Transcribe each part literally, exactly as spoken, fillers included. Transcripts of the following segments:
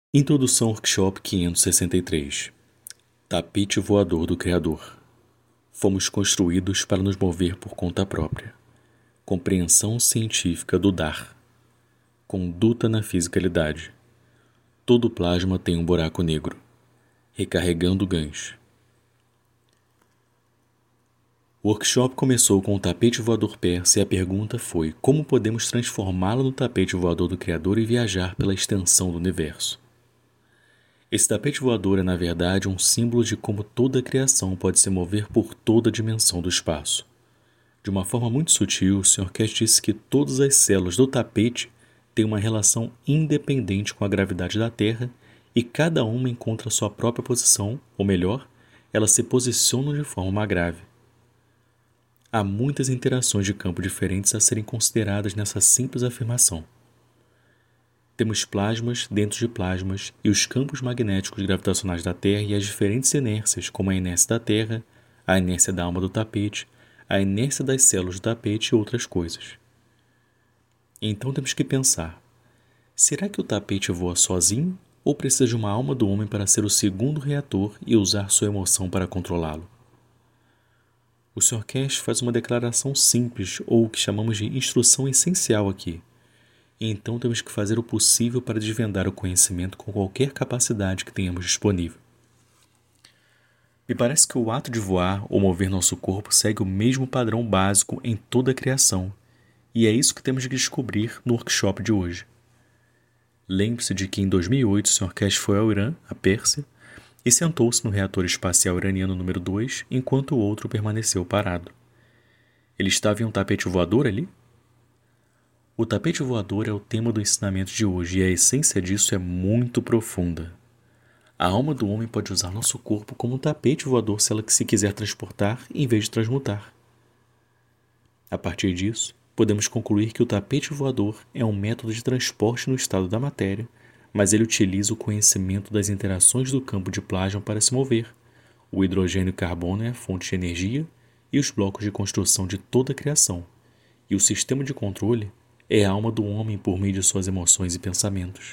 Introdução ao Workshop quinhentos e sessenta e três. Tapete voador do Criador. Fomos construídos para nos mover por conta própria. Compreensão científica do dar. Conduta na fisicalidade. Todo plasma tem um buraco negro. Recarregando gancho. O workshop começou com o tapete voador persa e a pergunta foi: como podemos transformá-lo no tapete voador do Criador e viajar pela extensão do universo? Esse tapete voador é, na verdade, um símbolo de como toda a criação pode se mover por toda a dimensão do espaço. De uma forma muito sutil, o senhor Cash disse que todas as células do tapete têm uma relação independente com a gravidade da Terra e cada uma encontra sua própria posição, ou melhor, elas se posicionam de forma grave. Há muitas interações de campo diferentes a serem consideradas nessa simples afirmação. Temos plasmas dentro de plasmas e os campos magnéticos gravitacionais da Terra e as diferentes inércias, como a inércia da Terra, a inércia da alma do tapete, a inércia das células do tapete e outras coisas. Então temos que pensar, será que o tapete voa sozinho ou precisa de uma alma do homem para ser o segundo reator e usar sua emoção para controlá-lo? O senhor Cash faz uma declaração simples, ou o que chamamos de instrução essencial aqui. E então temos que fazer o possível para desvendar o conhecimento com qualquer capacidade que tenhamos disponível. Me parece que o ato de voar ou mover nosso corpo segue o mesmo padrão básico em toda a criação, e é isso que temos que descobrir no workshop de hoje. Lembre-se de que em dois mil e oito o senhor Cash foi ao Irã, a Pérsia, e sentou-se no reator espacial iraniano número dois, enquanto o outro permaneceu parado. Ele estava em um tapete voador ali? O tapete voador é o tema do ensinamento de hoje e a essência disso é muito profunda. A alma do homem pode usar nosso corpo como um tapete voador se ela se quiser transportar em vez de transmutar. A partir disso, podemos concluir que o tapete voador é um método de transporte no estado da matéria, mas ele utiliza o conhecimento das interações do campo de plasma para se mover. O hidrogênio e carbono é a fonte de energia e os blocos de construção de toda a criação, e o sistema de controle é a alma do homem por meio de suas emoções e pensamentos.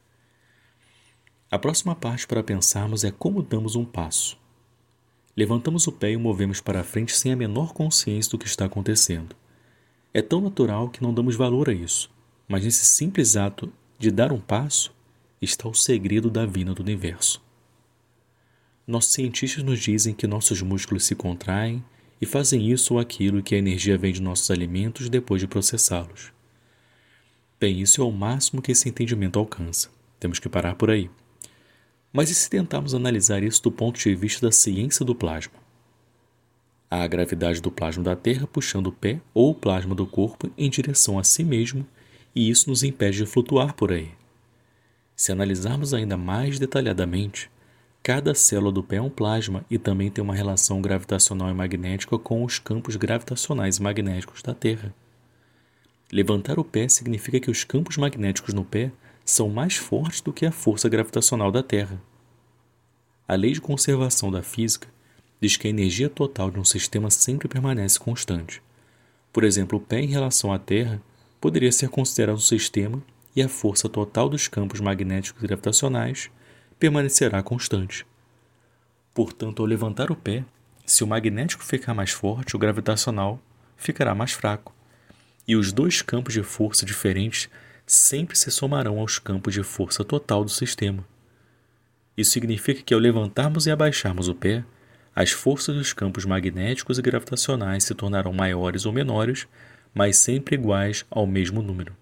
A próxima parte para pensarmos é como damos um passo. Levantamos o pé e o movemos para a frente sem a menor consciência do que está acontecendo. É tão natural que não damos valor a isso, mas nesse simples ato de dar um passo está o segredo da vida do universo. Nossos cientistas nos dizem que nossos músculos se contraem e fazem isso ou aquilo e que a energia vem de nossos alimentos depois de processá-los. Bem, isso é o máximo que esse entendimento alcança. Temos que parar por aí. Mas e se tentarmos analisar isso do ponto de vista da ciência do plasma? Há a gravidade do plasma da Terra puxando o pé ou o plasma do corpo em direção a si mesmo e isso nos impede de flutuar por aí. Se analisarmos ainda mais detalhadamente, cada célula do pé é um plasma e também tem uma relação gravitacional e magnética com os campos gravitacionais e magnéticos da Terra. Levantar o pé significa que os campos magnéticos no pé são mais fortes do que a força gravitacional da Terra. A lei de conservação da física diz que a energia total de um sistema sempre permanece constante. Por exemplo, o pé em relação à Terra poderia ser considerado um sistema e a força total dos campos magnéticos e gravitacionais permanecerá constante. Portanto, ao levantar o pé, se o magnético ficar mais forte, o gravitacional ficará mais fraco. E os dois campos de força diferentes sempre se somarão aos campos de força total do sistema. Isso significa que ao levantarmos e abaixarmos o pé, as forças dos campos magnéticos e gravitacionais se tornarão maiores ou menores, mas sempre iguais ao mesmo número.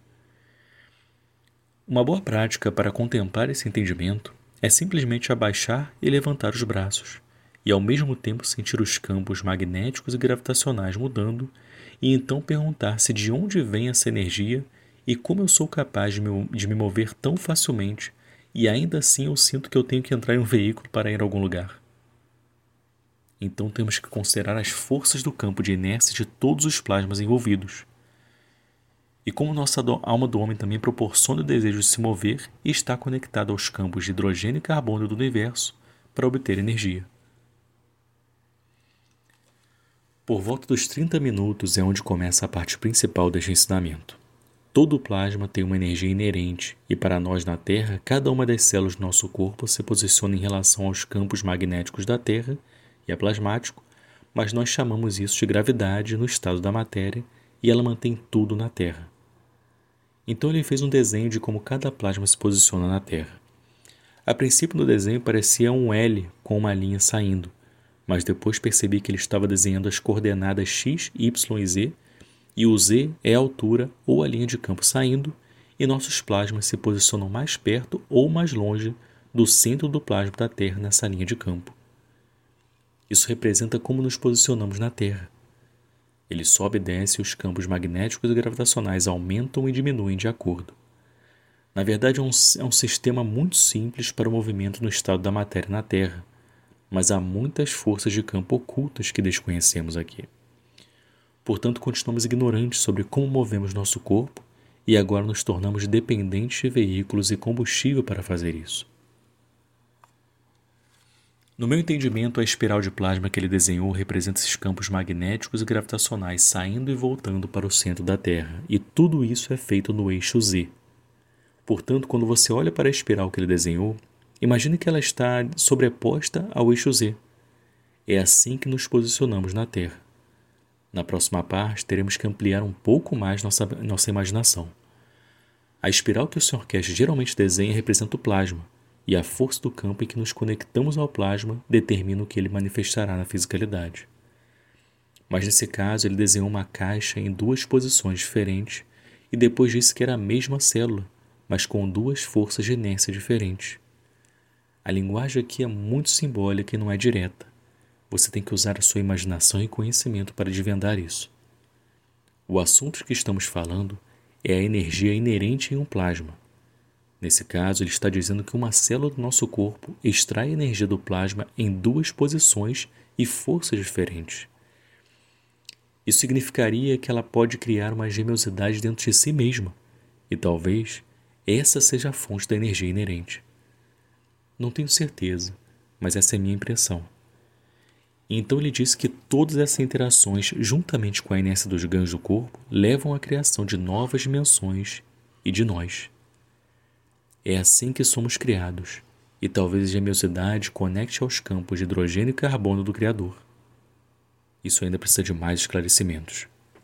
Uma boa prática para contemplar esse entendimento é simplesmente abaixar e levantar os braços, e ao mesmo tempo sentir os campos magnéticos e gravitacionais mudando, e então perguntar-se de onde vem essa energia e como eu sou capaz de me, de me mover tão facilmente, e ainda assim eu sinto que eu tenho que entrar em um veículo para ir a algum lugar. Então temos que considerar as forças do campo de inércia de todos os plasmas envolvidos. E como nossa alma do homem também proporciona o desejo de se mover e está conectada aos campos de hidrogênio e carbono do universo para obter energia. Por volta dos trinta minutos é onde começa a parte principal deste ensinamento. Todo o plasma tem uma energia inerente e para nós na Terra, cada uma das células do nosso corpo se posiciona em relação aos campos magnéticos da Terra e é plasmático, mas nós chamamos isso de gravidade no estado da matéria e ela mantém tudo na Terra. Então ele fez um desenho de como cada plasma se posiciona na Terra. A princípio no desenho parecia um L com uma linha saindo, mas depois percebi que ele estava desenhando as coordenadas x, y e z, e o z é a altura ou a linha de campo saindo, e nossos plasmas se posicionam mais perto ou mais longe do centro do plasma da Terra nessa linha de campo. Isso representa como nos posicionamos na Terra. Ele sobe e desce e os campos magnéticos e gravitacionais aumentam e diminuem de acordo. Na verdade, é um, é um sistema muito simples para o movimento no estado da matéria na Terra, mas há muitas forças de campo ocultas que desconhecemos aqui. Portanto, continuamos ignorantes sobre como movemos nosso corpo e agora nos tornamos dependentes de veículos e combustível para fazer isso. No meu entendimento, a espiral de plasma que ele desenhou representa esses campos magnéticos e gravitacionais saindo e voltando para o centro da Terra, e tudo isso é feito no eixo Z. Portanto, quando você olha para a espiral que ele desenhou, imagine que ela está sobreposta ao eixo Z. É assim que nos posicionamos na Terra. Na próxima parte, teremos que ampliar um pouco mais nossa, nossa imaginação. A espiral que o senhor Cash geralmente desenha representa o plasma, e a força do campo em que nos conectamos ao plasma determina o que ele manifestará na fisicalidade. Mas nesse caso, ele desenhou uma caixa em duas posições diferentes e depois disse que era a mesma célula, mas com duas forças de inércia diferentes. A linguagem aqui é muito simbólica e não é direta. Você tem que usar a sua imaginação e conhecimento para desvendar isso. O assunto que estamos falando é a energia inerente em um plasma. Nesse caso, ele está dizendo que uma célula do nosso corpo extrai energia do plasma em duas posições e forças diferentes. Isso significaria que ela pode criar uma gemiosidade dentro de si mesma, e talvez essa seja a fonte da energia inerente. Não tenho certeza, mas essa é a minha impressão. Então ele disse que todas essas interações, juntamente com a inércia dos ganhos do corpo, levam à criação de novas dimensões e de nós. É assim que somos criados, e talvez a gemiosidade conecte aos campos de hidrogênio e carbono do Criador. Isso ainda precisa de mais esclarecimentos.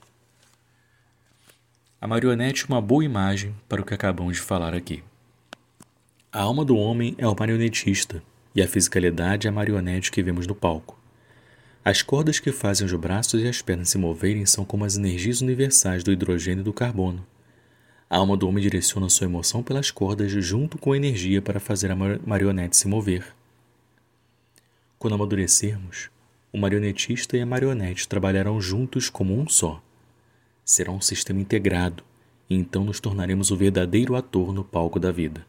A marionete é uma boa imagem para o que acabamos de falar aqui. A alma do homem é o marionetista, e a fisicalidade é a marionete que vemos no palco. As cordas que fazem os braços e as pernas se moverem são como as energias universais do hidrogênio e do carbono. A alma do homem direciona sua emoção pelas cordas junto com a energia para fazer a marionete se mover. Quando amadurecermos, o marionetista e a marionete trabalharão juntos como um só. Será um sistema integrado, e então nos tornaremos o verdadeiro ator no palco da vida.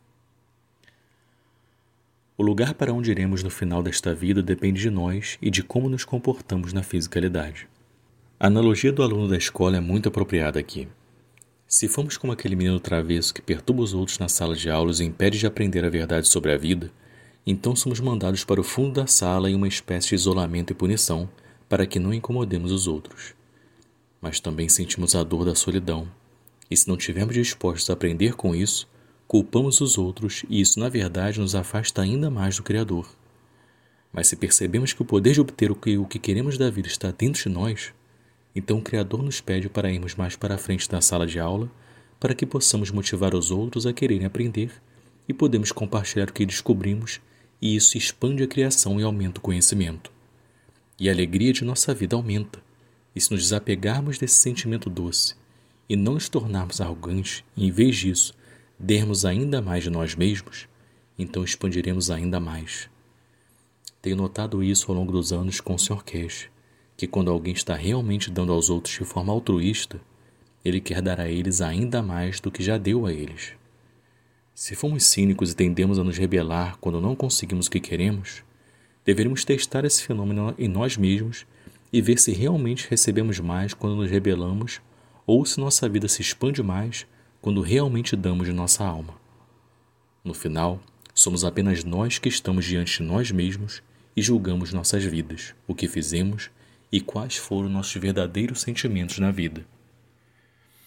O lugar para onde iremos no final desta vida depende de nós e de como nos comportamos na fisicalidade. A analogia do aluno da escola é muito apropriada aqui. Se formos como aquele menino travesso que perturba os outros na sala de aulas e impede de aprender a verdade sobre a vida, então somos mandados para o fundo da sala em uma espécie de isolamento e punição para que não incomodemos os outros. Mas também sentimos a dor da solidão, e se não estivermos dispostos a aprender com isso, culpamos os outros e isso, na verdade, nos afasta ainda mais do Criador. Mas se percebemos que o poder de obter o que, o que queremos da vida está dentro de nós, então o Criador nos pede para irmos mais para a frente da sala de aula para que possamos motivar os outros a quererem aprender e podemos compartilhar o que descobrimos e isso expande a criação e aumenta o conhecimento. E a alegria de nossa vida aumenta, e se nos desapegarmos desse sentimento doce e não nos tornarmos arrogantes e, em vez disso, dermos ainda mais de nós mesmos, então expandiremos ainda mais. Tenho notado isso ao longo dos anos com o senhor Cash, que quando alguém está realmente dando aos outros de forma altruísta, ele quer dar a eles ainda mais do que já deu a eles. Se formos cínicos e tendemos a nos rebelar quando não conseguimos o que queremos, deveríamos testar esse fenômeno em nós mesmos e ver se realmente recebemos mais quando nos rebelamos ou se nossa vida se expande mais quando realmente damos de nossa alma. No final, somos apenas nós que estamos diante de nós mesmos e julgamos nossas vidas, o que fizemos e quais foram nossos verdadeiros sentimentos na vida.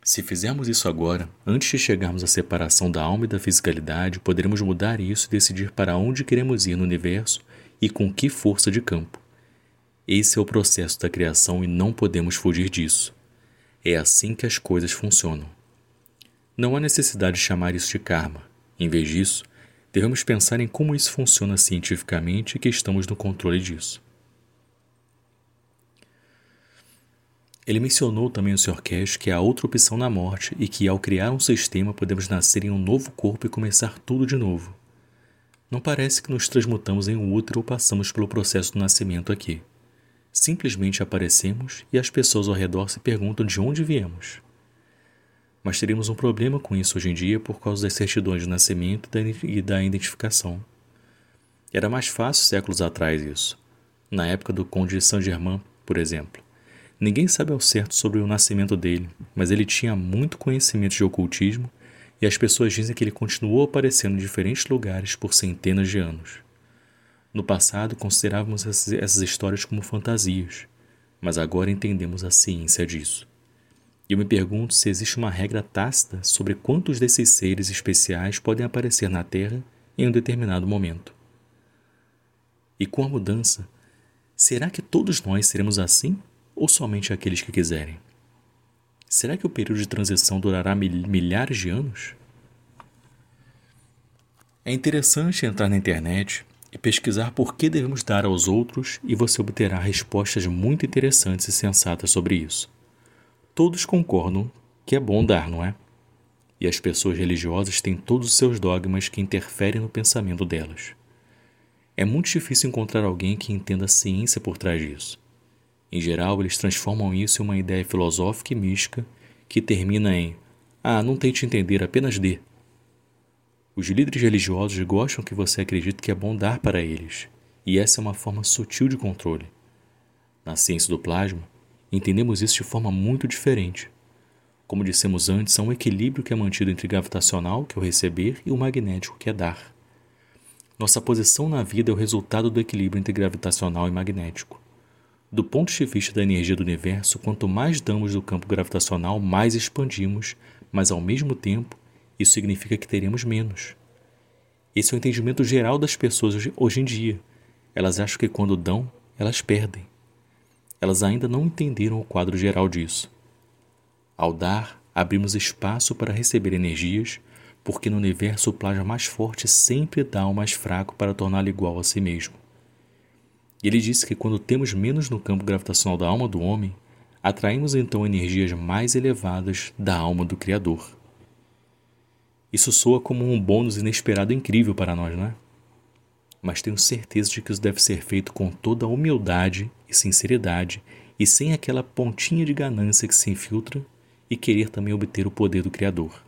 Se fizermos isso agora, antes de chegarmos à separação da alma e da fisicalidade, poderemos mudar isso e decidir para onde queremos ir no universo e com que força de campo. Esse é o processo da criação e não podemos fugir disso. É assim que as coisas funcionam. Não há necessidade de chamar isso de karma. Em vez disso, devemos pensar em como isso funciona cientificamente e que estamos no controle disso. Ele mencionou também o senhor Cash que há outra opção na morte e que, ao criar um sistema, podemos nascer em um novo corpo e começar tudo de novo. Não parece que nos transmutamos em um útero ou passamos pelo processo do nascimento aqui. Simplesmente aparecemos e as pessoas ao redor se perguntam de onde viemos. Mas teríamos um problema com isso hoje em dia por causa das certidões de nascimento e da identificação. Era mais fácil séculos atrás isso. Na época do Conde de Saint-Germain, por exemplo. Ninguém sabe ao certo sobre o nascimento dele, mas ele tinha muito conhecimento de ocultismo e as pessoas dizem que ele continuou aparecendo em diferentes lugares por centenas de anos. No passado, considerávamos essas histórias como fantasias, mas agora entendemos a ciência disso. E eu me pergunto se existe uma regra tácita sobre quantos desses seres especiais podem aparecer na Terra em um determinado momento. E com a mudança, será que todos nós seremos assim? Ou somente aqueles que quiserem? Será que o período de transição durará milhares de anos? É interessante entrar na internet e pesquisar por que devemos dar aos outros e você obterá respostas muito interessantes e sensatas sobre isso. Todos concordam que é bom dar, não é? E as pessoas religiosas têm todos os seus dogmas que interferem no pensamento delas. É muito difícil encontrar alguém que entenda a ciência por trás disso. Em geral, eles transformam isso em uma ideia filosófica e mística que termina em ah, não tente entender, apenas dê. Os líderes religiosos gostam que você acredite que é bom dar para eles, e essa é uma forma sutil de controle. Na ciência do plasma, entendemos isso de forma muito diferente. Como dissemos antes, há um equilíbrio que é mantido entre gravitacional, que é o receber, e o magnético, que é dar. Nossa posição na vida é o resultado do equilíbrio entre gravitacional e magnético. Do ponto de vista da energia do universo, quanto mais damos do campo gravitacional, mais expandimos, mas ao mesmo tempo, isso significa que teremos menos. Esse é o entendimento geral das pessoas hoje em dia. Elas acham que quando dão, elas perdem. Elas ainda não entenderam o quadro geral disso. Ao dar, abrimos espaço para receber energias, porque no universo o plasma mais forte sempre dá ao mais fraco para torná-lo igual a si mesmo. Ele disse que quando temos menos no campo gravitacional da alma do homem, atraímos então energias mais elevadas da alma do Criador. Isso soa como um bônus inesperado incrível para nós, não é? Mas tenho certeza de que isso deve ser feito com toda a humildade e sinceridade e sem aquela pontinha de ganância que se infiltra e querer também obter o poder do Criador.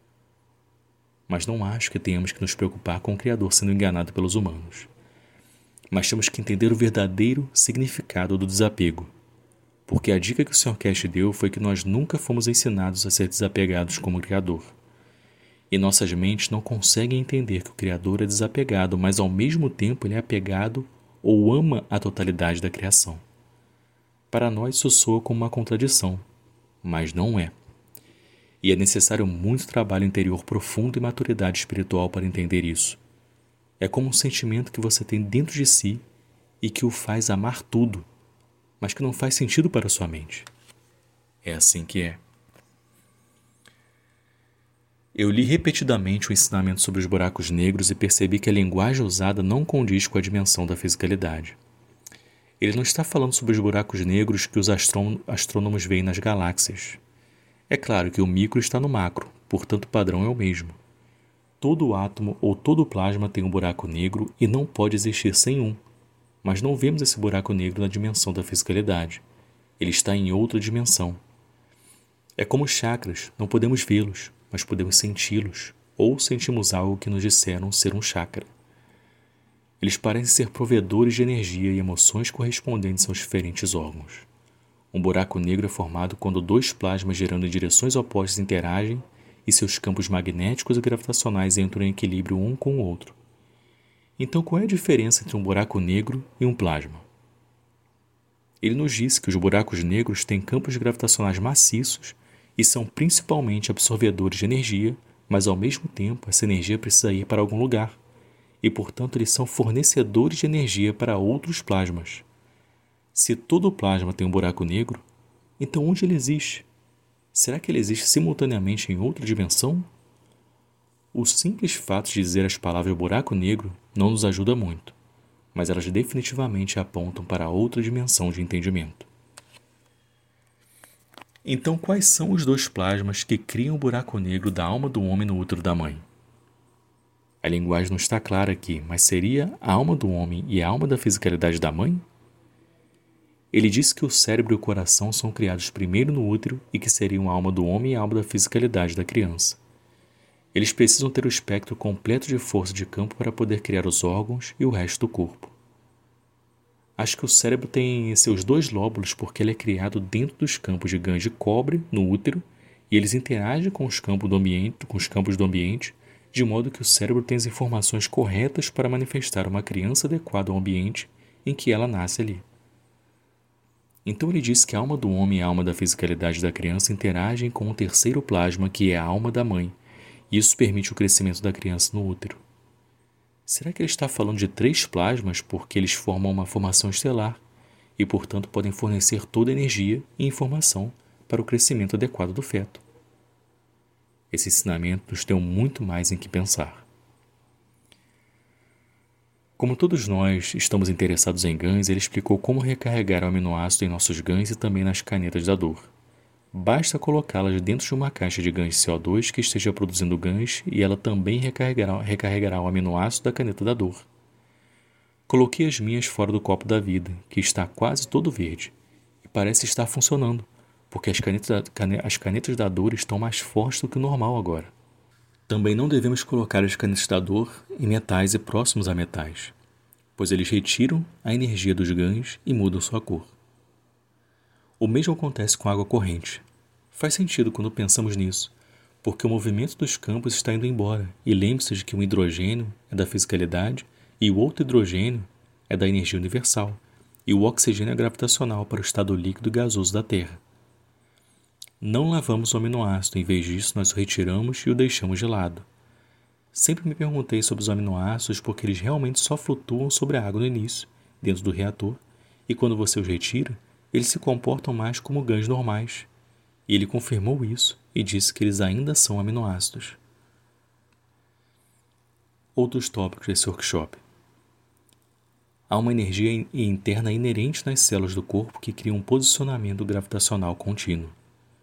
Mas não acho que tenhamos que nos preocupar com o Criador sendo enganado pelos humanos. Mas temos que entender o verdadeiro significado do desapego. Porque a dica que o senhor Cash deu foi que nós nunca fomos ensinados a ser desapegados como o Criador. E nossas mentes não conseguem entender que o Criador é desapegado, mas ao mesmo tempo ele é apegado ou ama a totalidade da criação. Para nós isso soa como uma contradição, mas não é. E é necessário muito trabalho interior profundo e maturidade espiritual para entender isso. É como um sentimento que você tem dentro de si e que o faz amar tudo, mas que não faz sentido para sua mente. É assim que é. Eu li repetidamente o ensinamento sobre os buracos negros e percebi que a linguagem usada não condiz com a dimensão da fisicalidade. Ele não está falando sobre os buracos negros que os astrônomos veem nas galáxias. É claro que o micro está no macro, portanto o padrão é o mesmo. Todo átomo ou todo plasma tem um buraco negro e não pode existir sem um, mas não vemos esse buraco negro na dimensão da fisicalidade. Ele está em outra dimensão. É como os chakras, não podemos vê-los, mas podemos senti-los, ou sentimos algo que nos disseram ser um chakra. Eles parecem ser provedores de energia e emoções correspondentes aos diferentes órgãos. Um buraco negro é formado quando dois plasmas girando em direções opostas interagem e seus campos magnéticos e gravitacionais entram em equilíbrio um com o outro. Então, qual é a diferença entre um buraco negro e um plasma? Ele nos disse que os buracos negros têm campos gravitacionais maciços e são principalmente absorvedores de energia, mas ao mesmo tempo essa energia precisa ir para algum lugar, e portanto eles são fornecedores de energia para outros plasmas. Se todo plasma tem um buraco negro, então onde ele existe? Será que ele existe simultaneamente em outra dimensão? O simples fato de dizer as palavras buraco negro não nos ajuda muito, mas elas definitivamente apontam para outra dimensão de entendimento. Então, quais são os dois plasmas que criam o buraco negro da alma do homem no útero da mãe? A linguagem não está clara aqui, mas seria a alma do homem e a alma da fisicalidade da mãe? Ele disse que o cérebro e o coração são criados primeiro no útero e que seriam a alma do homem e a alma da fisicalidade da criança. Eles precisam ter o espectro completo de força de campo para poder criar os órgãos e o resto do corpo. Acho que o cérebro tem seus dois lóbulos porque ele é criado dentro dos campos de gãs de cobre no útero e eles interagem com os campos do ambiente, com os campos do ambiente, de modo que o cérebro tem as informações corretas para manifestar uma criança adequada ao ambiente em que ela nasce ali. Então ele diz que a alma do homem e a alma da fisicalidade da criança interagem com o terceiro plasma, que é a alma da mãe, e isso permite o crescimento da criança no útero. Será que ele está falando de três plasmas porque eles formam uma formação estelar e, portanto, podem fornecer toda a energia e informação para o crescimento adequado do feto? Esse ensinamento nos deu muito mais em que pensar. Como todos nós estamos interessados em gãs, ele explicou como recarregar o aminoácido em nossos gãs e também nas canetas da dor. Basta colocá-las dentro de uma caixa de gãs de C O dois que esteja produzindo gãs e ela também recarregará, recarregará o aminoácido da caneta da dor. Coloquei as minhas fora do copo da vida, que está quase todo verde, e parece estar funcionando, porque as canetas, as canetas da dor estão mais fortes do que o normal agora. Também não devemos colocar as canetas da dor em metais e próximos a metais, pois eles retiram a energia dos gãs e mudam sua cor. O mesmo acontece com a água corrente. Faz sentido quando pensamos nisso, porque o movimento dos campos está indo embora, e lembre-se de que um hidrogênio é da fisicalidade e o outro hidrogênio é da energia universal, e o oxigênio é gravitacional para o estado líquido e gasoso da Terra. Não lavamos o aminoácido, em vez disso nós o retiramos e o deixamos de lado. Sempre me perguntei sobre os aminoácidos porque eles realmente só flutuam sobre a água no início, dentro do reator, e quando você os retira, eles se comportam mais como gãs normais. E ele confirmou isso e disse que eles ainda são aminoácidos. Outros tópicos desse workshop. Há uma energia interna inerente nas células do corpo que cria um posicionamento gravitacional contínuo.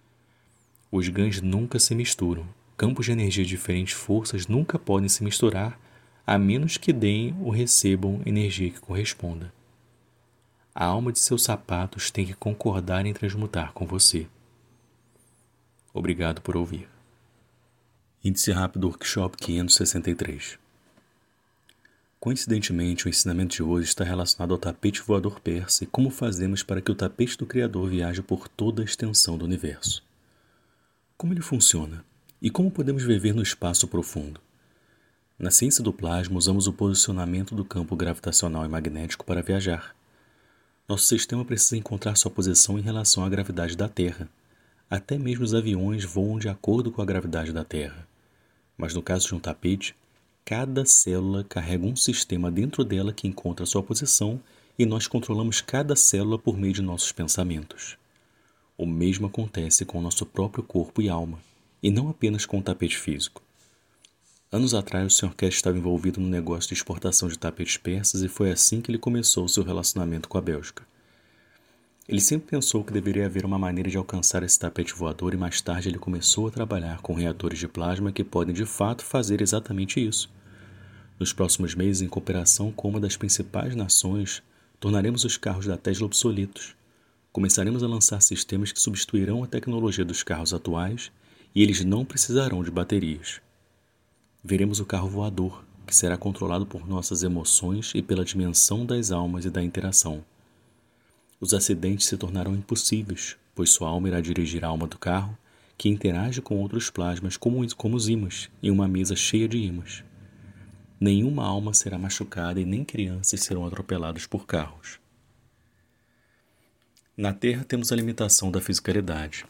Os gãs nunca se misturam. Campos de energia de diferentes forças nunca podem se misturar, a menos que deem ou recebam energia que corresponda. A alma de seus sapatos tem que concordar em transmutar com você. Obrigado por ouvir. Índice rápido Workshop quinhentos e sessenta e três. Coincidentemente, o ensinamento de hoje está relacionado ao tapete voador persa e como fazemos para que o tapete do Criador viaje por toda a extensão do universo. Como ele funciona? E como podemos viver no espaço profundo? Na ciência do plasma, usamos o posicionamento do campo gravitacional e magnético para viajar. Nosso sistema precisa encontrar sua posição em relação à gravidade da Terra. Até mesmo os aviões voam de acordo com a gravidade da Terra. Mas no caso de um tapete, cada célula carrega um sistema dentro dela que encontra sua posição e nós controlamos cada célula por meio de nossos pensamentos. O mesmo acontece com o nosso próprio corpo e alma, e não apenas com o tapete físico. Anos atrás, o senhor Cash estava envolvido no negócio de exportação de tapetes persas e foi assim que ele começou o seu relacionamento com a Bélgica. Ele sempre pensou que deveria haver uma maneira de alcançar esse tapete voador e mais tarde ele começou a trabalhar com reatores de plasma que podem de fato fazer exatamente isso. Nos próximos meses, em cooperação com uma das principais nações, tornaremos os carros da Tesla obsoletos. Começaremos a lançar sistemas que substituirão a tecnologia dos carros atuais e eles não precisarão de baterias. Veremos o carro voador, que será controlado por nossas emoções e pela dimensão das almas e da interação. Os acidentes se tornarão impossíveis, pois sua alma irá dirigir a alma do carro, que interage com outros plasmas como, como os ímãs, em uma mesa cheia de ímãs. Nenhuma alma será machucada e nem crianças serão atropeladas por carros. Na Terra temos a limitação da fisicalidade.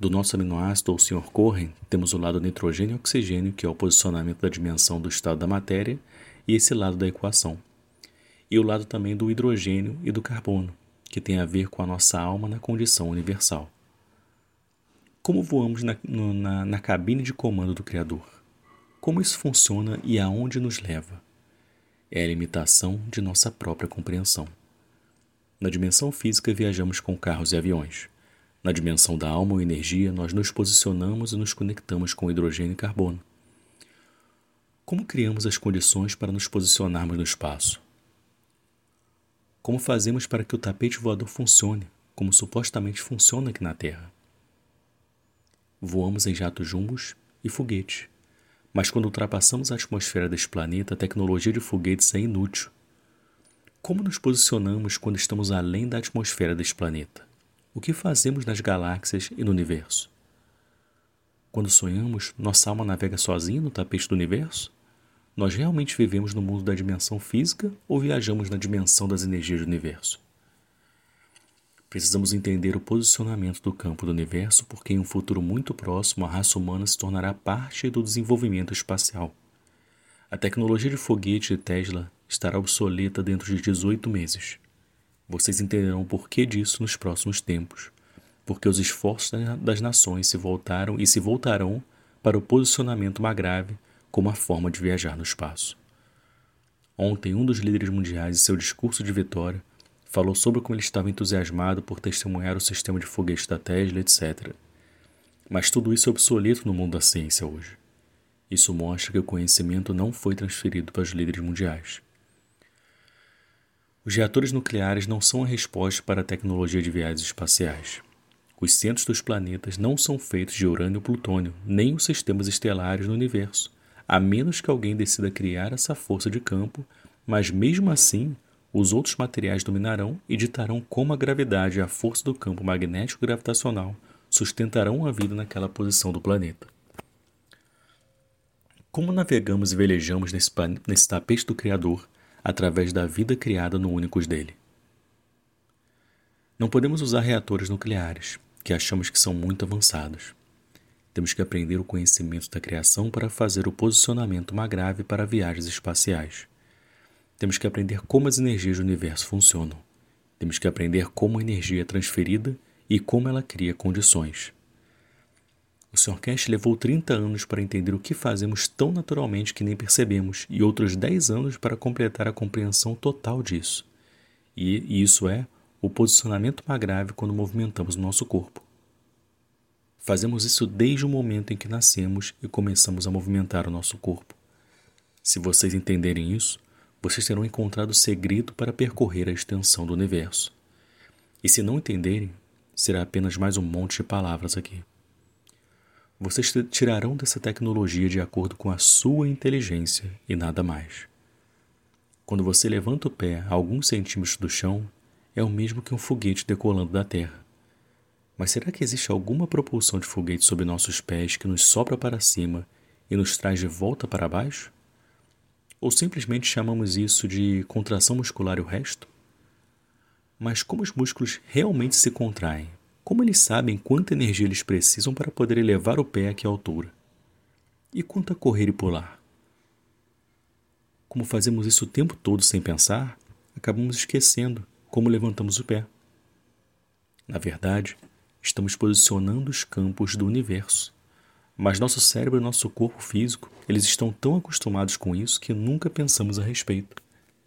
Do nosso aminoácido ou senhor Cohen, temos o lado nitrogênio e oxigênio, que é o posicionamento da dimensão do estado da matéria, e esse lado da equação. E o lado também do hidrogênio e do carbono, que tem a ver com a nossa alma na condição universal. Como voamos na, no, na, na cabine de comando do Criador? Como isso funciona e aonde nos leva? É a limitação de nossa própria compreensão. Na dimensão física, viajamos com carros e aviões. Na dimensão da alma ou energia, nós nos posicionamos e nos conectamos com hidrogênio e carbono. Como criamos as condições para nos posicionarmos no espaço? Como fazemos para que o tapete voador funcione, como supostamente funciona aqui na Terra? Voamos em jatos jumbos e foguetes, mas quando ultrapassamos a atmosfera deste planeta, a tecnologia de foguetes é inútil. Como nos posicionamos quando estamos além da atmosfera deste planeta? O que fazemos nas galáxias e no universo? Quando sonhamos, nossa alma navega sozinha no tapete do universo? Nós realmente vivemos no mundo da dimensão física ou viajamos na dimensão das energias do universo? Precisamos entender o posicionamento do campo do universo, porque em um futuro muito próximo a raça humana se tornará parte do desenvolvimento espacial. A tecnologia de foguete de Tesla estará obsoleta dentro de dezoito meses. Vocês entenderão o porquê disso nos próximos tempos, porque os esforços das nações se voltaram e se voltarão para o posicionamento magrável como a forma de viajar no espaço. Ontem, um dos líderes mundiais, em seu discurso de vitória, falou sobre como ele estava entusiasmado por testemunhar o sistema de foguete da Tesla, etcétera. Mas tudo isso é obsoleto no mundo da ciência hoje. Isso mostra que o conhecimento não foi transferido para os líderes mundiais. Os reatores nucleares não são a resposta para a tecnologia de viagens espaciais. Os centros dos planetas não são feitos de urânio ou plutônio, nem os sistemas estelares no universo, a menos que alguém decida criar essa força de campo, mas mesmo assim, os outros materiais dominarão e ditarão como a gravidade e a força do campo magnético gravitacional sustentarão a vida naquela posição do planeta. Como navegamos e velejamos nesse, nesse tapete do Criador através da vida criada no únicos dele? Não podemos usar reatores nucleares, que achamos que são muito avançados. Temos que aprender o conhecimento da criação para fazer o posicionamento magrável para viagens espaciais. Temos que aprender como as energias do universo funcionam. Temos que aprender como a energia é transferida e como ela cria condições. O senhor Cash levou trinta anos para entender o que fazemos tão naturalmente que nem percebemos e outros dez anos para completar a compreensão total disso. E, e isso é o posicionamento magrável quando movimentamos o nosso corpo. Fazemos isso desde o momento em que nascemos e começamos a movimentar o nosso corpo. Se vocês entenderem isso, vocês terão encontrado o segredo para percorrer a extensão do universo. E se não entenderem, será apenas mais um monte de palavras aqui. Vocês tirarão dessa tecnologia de acordo com a sua inteligência e nada mais. Quando você levanta o pé a alguns centímetros do chão, é o mesmo que um foguete decolando da Terra. Mas será que existe alguma propulsão de foguete sob nossos pés que nos sopra para cima e nos traz de volta para baixo? Ou simplesmente chamamos isso de contração muscular e o resto? Mas como os músculos realmente se contraem? Como eles sabem quanta energia eles precisam para poder elevar o pé a que altura? E quanto a correr e pular? Como fazemos isso o tempo todo sem pensar, acabamos esquecendo como levantamos o pé. Na verdade, estamos posicionando os campos do universo. Mas nosso cérebro e nosso corpo físico, eles estão tão acostumados com isso que nunca pensamos a respeito.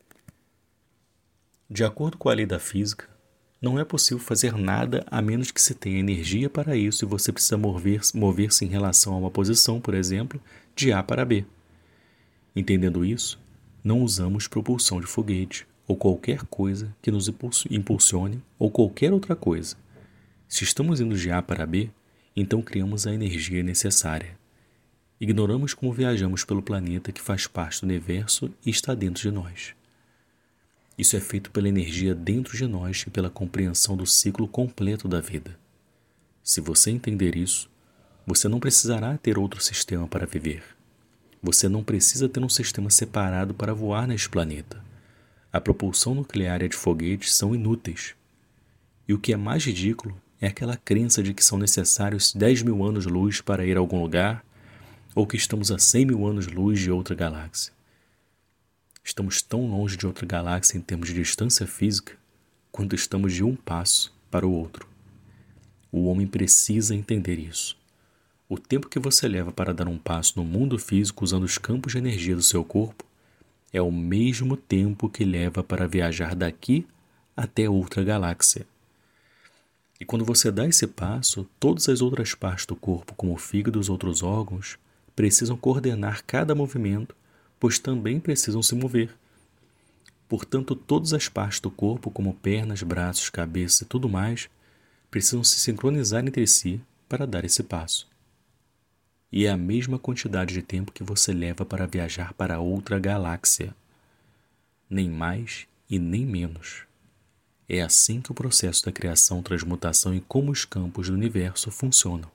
De acordo com a lei da física, não é possível fazer nada a menos que se tenha energia para isso e você precisa mover-se mover-se em relação a uma posição, por exemplo, de A para B. Entendendo isso, não usamos propulsão de foguete ou qualquer coisa que nos impulsione ou qualquer outra coisa. Se estamos indo de A para B, então criamos a energia necessária. Ignoramos como viajamos pelo planeta que faz parte do universo e está dentro de nós. Isso é feito pela energia dentro de nós e pela compreensão do ciclo completo da vida. Se você entender isso, você não precisará ter outro sistema para viver. Você não precisa ter um sistema separado para voar neste planeta. A propulsão nuclear e a de foguetes são inúteis. E o que é mais ridículo é aquela crença de que são necessários dez mil anos-luz para ir a algum lugar, ou que estamos a cem mil anos-luz de outra galáxia. Estamos tão longe de outra galáxia em termos de distância física, quanto estamos de um passo para o outro. O homem precisa entender isso. O tempo que você leva para dar um passo no mundo físico usando os campos de energia do seu corpo é o mesmo tempo que leva para viajar daqui até outra galáxia. E quando você dá esse passo, todas as outras partes do corpo, como o fígado e os outros órgãos, precisam coordenar cada movimento, pois também precisam se mover. Portanto, todas as partes do corpo, como pernas, braços, cabeça e tudo mais, precisam se sincronizar entre si para dar esse passo. E é a mesma quantidade de tempo que você leva para viajar para outra galáxia. Nem mais e nem menos. É assim que o processo da criação, transmutação e como os campos do universo funcionam.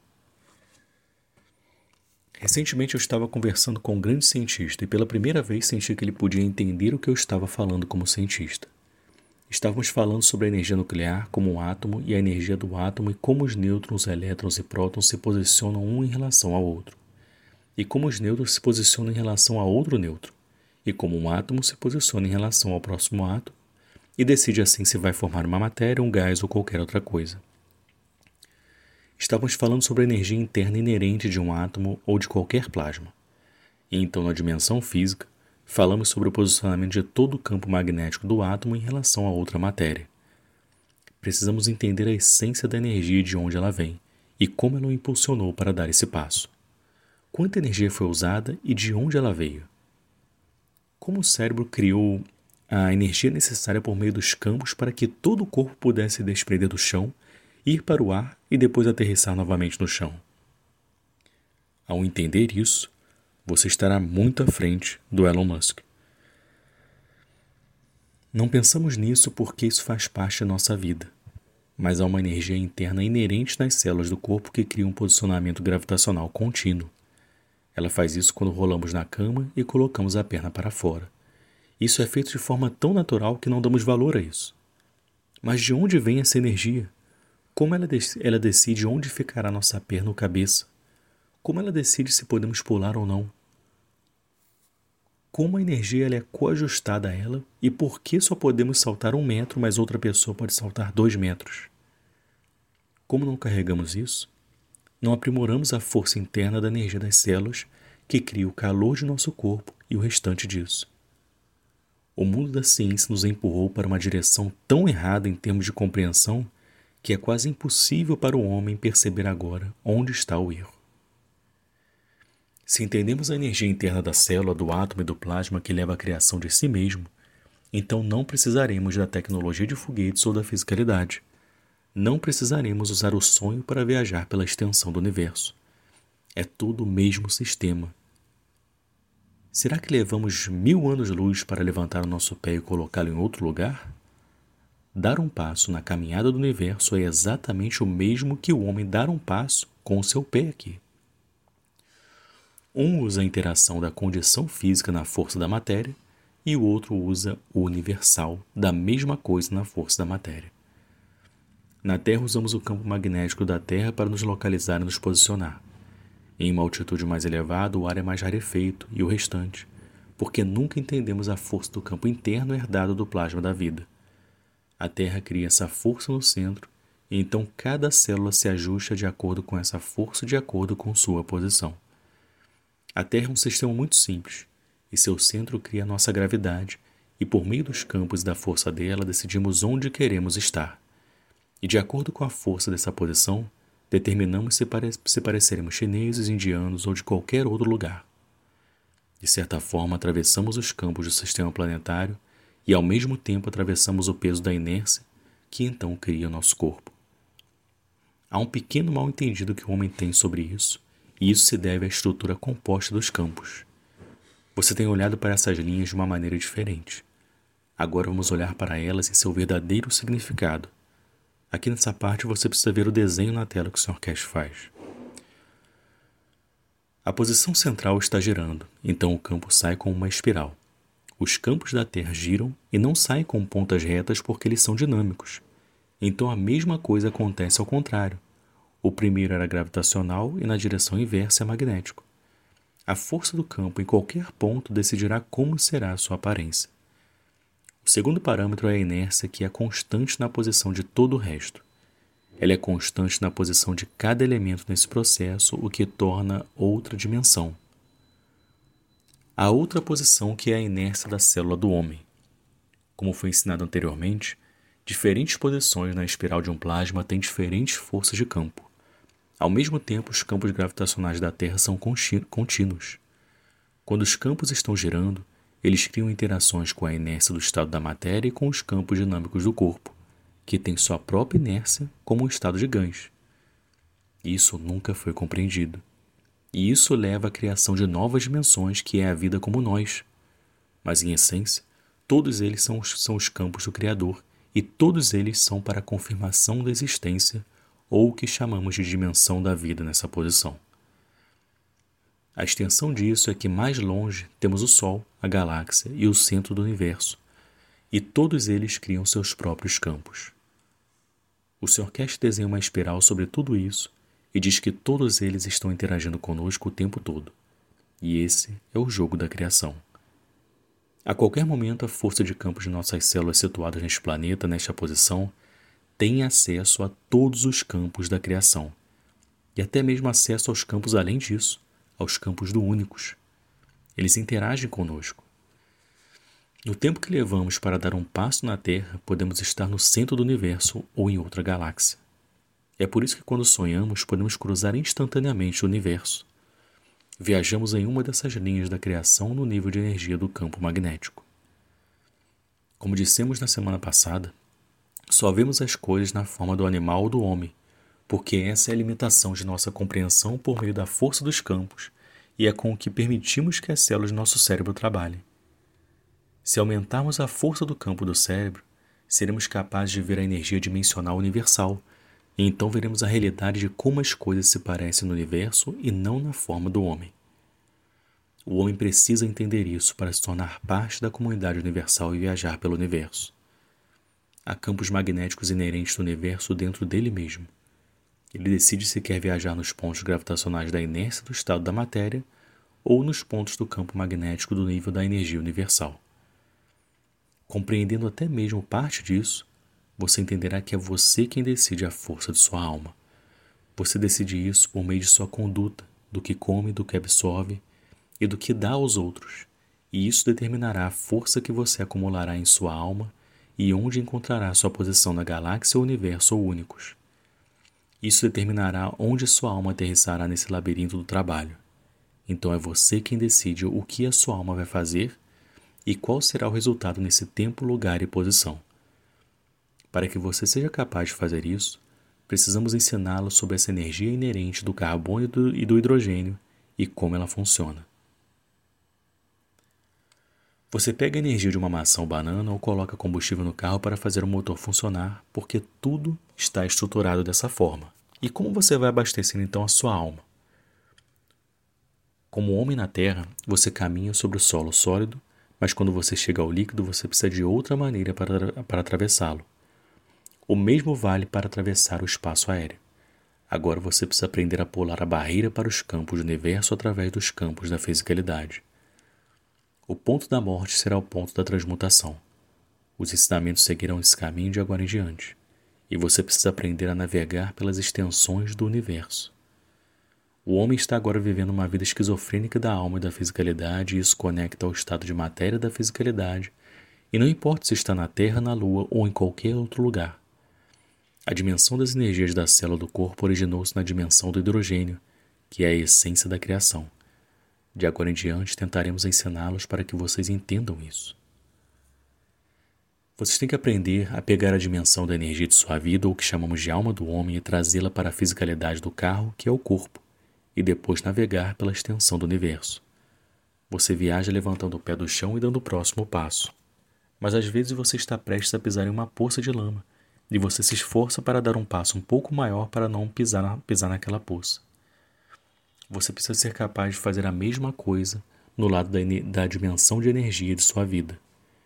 Recentemente eu estava conversando com um grande cientista e pela primeira vez senti que ele podia entender o que eu estava falando como cientista. Estávamos falando sobre a energia nuclear como um átomo e a energia do átomo e como os nêutrons, elétrons e prótons se posicionam um em relação ao outro. E como os nêutrons se posicionam em relação a outro nêutron. E como um átomo se posiciona em relação ao próximo átomo e decide assim se vai formar uma matéria, um gás ou qualquer outra coisa. Estávamos falando sobre a energia interna inerente de um átomo ou de qualquer plasma. E então, na dimensão física, falamos sobre o posicionamento de todo o campo magnético do átomo em relação a outra matéria. Precisamos entender a essência da energia e de onde ela vem, e como ela o impulsionou para dar esse passo. Quanta energia foi usada e de onde ela veio? Como o cérebro criou a energia necessária por meio dos campos para que todo o corpo pudesse desprender do chão, ir para o ar e depois aterrissar novamente no chão? Ao entender isso, você estará muito à frente do Elon Musk. Não pensamos nisso porque isso faz parte da nossa vida, mas há uma energia interna inerente nas células do corpo que cria um posicionamento gravitacional contínuo. Ela faz isso quando rolamos na cama e colocamos a perna para fora. Isso é feito de forma tão natural que não damos valor a isso. Mas de onde vem essa energia? Como ela, dec- ela decide onde ficará nossa perna ou cabeça? Como ela decide se podemos pular ou não? Como a energia ela é coajustada a ela e por que só podemos saltar um metro, mas outra pessoa pode saltar dois metros? Como não carregamos isso? Não aprimoramos a força interna da energia das células que cria o calor de nosso corpo e o restante disso. O mundo da ciência nos empurrou para uma direção tão errada em termos de compreensão que é quase impossível para o homem perceber agora onde está o erro. Se entendemos a energia interna da célula, do átomo e do plasma que leva à criação de si mesmo, então não precisaremos da tecnologia de foguetes ou da fisicalidade. Não precisaremos usar o sonho para viajar pela extensão do universo. É tudo o mesmo sistema. Será que levamos mil anos-luz para levantar o nosso pé e colocá-lo em outro lugar? Dar um passo na caminhada do universo é exatamente o mesmo que o homem dar um passo com o seu pé aqui. Um usa a interação da condição física na força da matéria e o outro usa o universal da mesma coisa na força da matéria. Na Terra usamos o campo magnético da Terra para nos localizar e nos posicionar. Em uma altitude mais elevada, o ar é mais rarefeito e o restante, porque nunca entendemos a força do campo interno herdado do plasma da vida. A Terra cria essa força no centro, e então cada célula se ajusta de acordo com essa força de acordo com sua posição. A Terra é um sistema muito simples, e seu centro cria a nossa gravidade, e por meio dos campos e da força dela decidimos onde queremos estar. E de acordo com a força dessa posição, determinamos se, pare se pareceremos chineses, indianos ou de qualquer outro lugar. De certa forma, atravessamos os campos do sistema planetário e ao mesmo tempo atravessamos o peso da inércia que então cria o nosso corpo. Há um pequeno mal-entendido que o homem tem sobre isso, e isso se deve à estrutura composta dos campos. Você tem olhado para essas linhas de uma maneira diferente. Agora vamos olhar para elas em seu verdadeiro significado. Aqui nessa parte você precisa ver o desenho na tela que o senhor Cash faz. A posição central está girando, então o campo sai com uma espiral. Os campos da Terra giram e não saem com pontas retas porque eles são dinâmicos. Então a mesma coisa acontece ao contrário. O primeiro era gravitacional e na direção inversa é magnético. A força do campo em qualquer ponto decidirá como será a sua aparência. O segundo parâmetro é a inércia, que é constante na posição de todo o resto. Ela é constante na posição de cada elemento nesse processo, o que torna outra dimensão. A outra posição, que é a inércia da célula do homem. Como foi ensinado anteriormente, diferentes posições na espiral de um plasma têm diferentes forças de campo. Ao mesmo tempo, os campos gravitacionais da Terra são contínuos. Quando os campos estão girando, eles criam interações com a inércia do estado da matéria e com os campos dinâmicos do corpo, que tem sua própria inércia como um estado de Gans. Isso nunca foi compreendido. E isso leva à criação de novas dimensões, que é a vida como nós. Mas, em essência, todos eles são os, são os campos do Criador, e todos eles são para a confirmação da existência, ou o que chamamos de dimensão da vida nessa posição. A extensão disso é que mais longe temos o Sol, a galáxia e o centro do universo, e todos eles criam seus próprios campos. O senhor Cash desenha uma espiral sobre tudo isso e diz que todos eles estão interagindo conosco o tempo todo, e esse é o jogo da criação. A qualquer momento, a força de campo de nossas células situadas neste planeta, nesta posição, tem acesso a todos os campos da criação, e até mesmo acesso aos campos além disso, aos campos do Únicos. Eles interagem conosco. No tempo que levamos para dar um passo na Terra, podemos estar no centro do universo ou em outra galáxia. É por isso que quando sonhamos, podemos cruzar instantaneamente o universo. Viajamos em uma dessas linhas da criação no nível de energia do campo magnético. Como dissemos na semana passada, só vemos as coisas na forma do animal ou do homem, porque essa é a limitação de nossa compreensão por meio da força dos campos e é com o que permitimos que as células do nosso cérebro trabalhem. Se aumentarmos a força do campo do cérebro, seremos capazes de ver a energia dimensional universal, e então veremos a realidade de como as coisas se parecem no universo e não na forma do homem. O homem precisa entender isso para se tornar parte da comunidade universal e viajar pelo universo. Há campos magnéticos inerentes do universo dentro dele mesmo. Ele decide se quer viajar nos pontos gravitacionais da inércia do estado da matéria ou nos pontos do campo magnético do nível da energia universal. Compreendendo até mesmo parte disso, você entenderá que é você quem decide a força de sua alma. Você decide isso por meio de sua conduta, do que come, do que absorve e do que dá aos outros, e isso determinará a força que você acumulará em sua alma e onde encontrará sua posição na galáxia ou universo ou únicos. Isso determinará onde sua alma aterrissará nesse labirinto do trabalho. Então é você quem decide o que a sua alma vai fazer e qual será o resultado nesse tempo, lugar e posição. Para que você seja capaz de fazer isso, precisamos ensiná-lo sobre essa energia inerente do carbono e do, e do hidrogênio e como ela funciona. Você pega a energia de uma maçã ou banana ou coloca combustível no carro para fazer o motor funcionar, porque tudo está estruturado dessa forma. E como você vai abastecer então a sua alma? Como homem na Terra, você caminha sobre o solo sólido, mas quando você chega ao líquido, você precisa de outra maneira para, para atravessá-lo. O mesmo vale para atravessar o espaço aéreo. Agora você precisa aprender a pular a barreira para os campos do universo através dos campos da fisicalidade. O ponto da morte será o ponto da transmutação. Os ensinamentos seguirão esse caminho de agora em diante, e você precisa aprender a navegar pelas extensões do universo. O homem está agora vivendo uma vida esquizofrênica da alma e da fisicalidade, e isso conecta ao estado de matéria da fisicalidade, e não importa se está na Terra, na Lua ou em qualquer outro lugar. A dimensão das energias da célula do corpo originou-se na dimensão do hidrogênio, que é a essência da criação. De agora em diante, tentaremos ensiná-los para que vocês entendam isso. Vocês têm que aprender a pegar a dimensão da energia de sua vida, ou o que chamamos de alma do homem, e trazê-la para a fisicalidade do carro, que é o corpo, e depois navegar pela extensão do universo. Você viaja levantando o pé do chão e dando o próximo passo. Mas às vezes você está prestes a pisar em uma poça de lama, e você se esforça para dar um passo um pouco maior para não pisar, na, pisar naquela poça. Você precisa ser capaz de fazer a mesma coisa no lado da, da dimensão de energia de sua vida.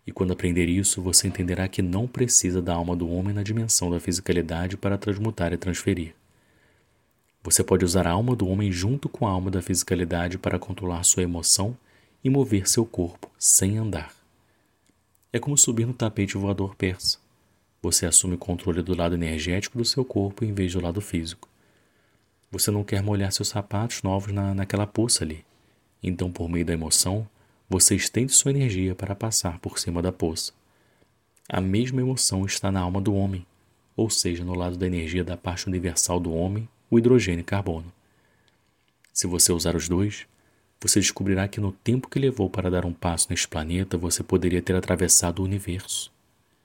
E quando aprender isso, você entenderá que não precisa da alma do homem na dimensão da fisicalidade para transmutar e transferir. Você pode usar a alma do homem junto com a alma da fisicalidade para controlar sua emoção e mover seu corpo sem andar. É como subir no tapete voador persa. Você assume o controle do lado energético do seu corpo em vez do lado físico. Você não quer molhar seus sapatos novos na, naquela poça ali. Então, por meio da emoção, você estende sua energia para passar por cima da poça. A mesma emoção está na alma do homem, ou seja, no lado da energia da parte universal do homem, o hidrogênio e carbono. Se você usar os dois, você descobrirá que no tempo que levou para dar um passo neste planeta, você poderia ter atravessado o universo.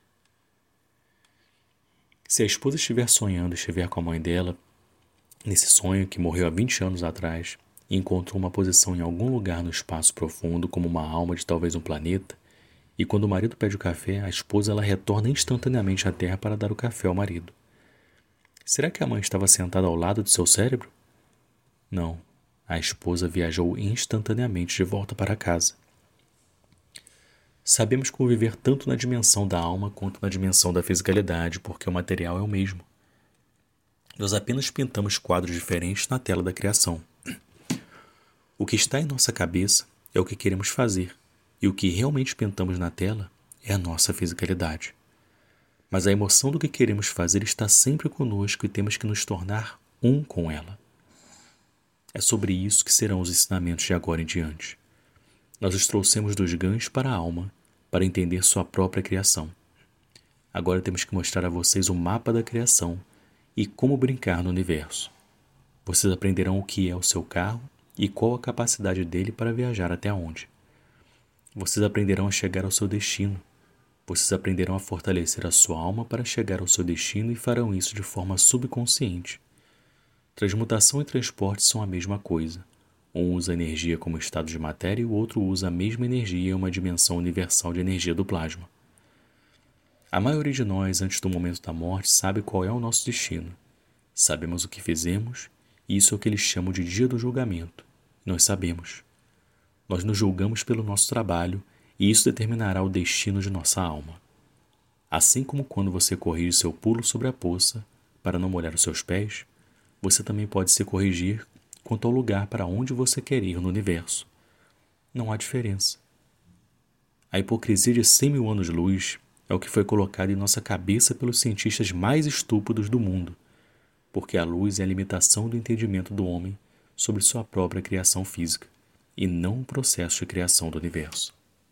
Se a esposa estiver sonhando e estiver com a mãe dela, nesse sonho que morreu há vinte anos atrás, e encontrou uma posição em algum lugar no espaço profundo, como uma alma de talvez um planeta, e quando o marido pede o café, a esposa ela retorna instantaneamente à Terra para dar o café ao marido. Será que a mãe estava sentada ao lado de seu cérebro? Não. A esposa viajou instantaneamente de volta para casa. Sabemos como viver tanto na dimensão da alma quanto na dimensão da fisicalidade, porque o material é o mesmo. Nós apenas pintamos quadros diferentes na tela da criação. O que está em nossa cabeça é o que queremos fazer, e o que realmente pintamos na tela é a nossa fisicalidade. Mas a emoção do que queremos fazer está sempre conosco e temos que nos tornar um com ela. É sobre isso que serão os ensinamentos de agora em diante. Nós os trouxemos dos ganhos para a alma, para entender sua própria criação. Agora temos que mostrar a vocês o mapa da criação e como brincar no universo. Vocês aprenderão o que é o seu carro e qual a capacidade dele para viajar até onde. Vocês aprenderão a chegar ao seu destino. Vocês aprenderão a fortalecer a sua alma para chegar ao seu destino e farão isso de forma subconsciente. Transmutação e transporte são a mesma coisa. Um usa a energia como estado de matéria e o outro usa a mesma energia em uma dimensão universal de energia do plasma. A maioria de nós, antes do momento da morte, sabe qual é o nosso destino. Sabemos o que fizemos, e isso é o que eles chamam de dia do julgamento. Nós sabemos. Nós nos julgamos pelo nosso trabalho, e isso determinará o destino de nossa alma. Assim como quando você corrige seu pulo sobre a poça, para não molhar os seus pés, você também pode se corrigir quanto ao lugar para onde você quer ir no universo. Não há diferença. A hipocrisia de cem mil anos-luz é o que foi colocado em nossa cabeça pelos cientistas mais estúpidos do mundo, porque a luz é a limitação do entendimento do homem sobre sua própria criação física, e não o processo de criação do universo.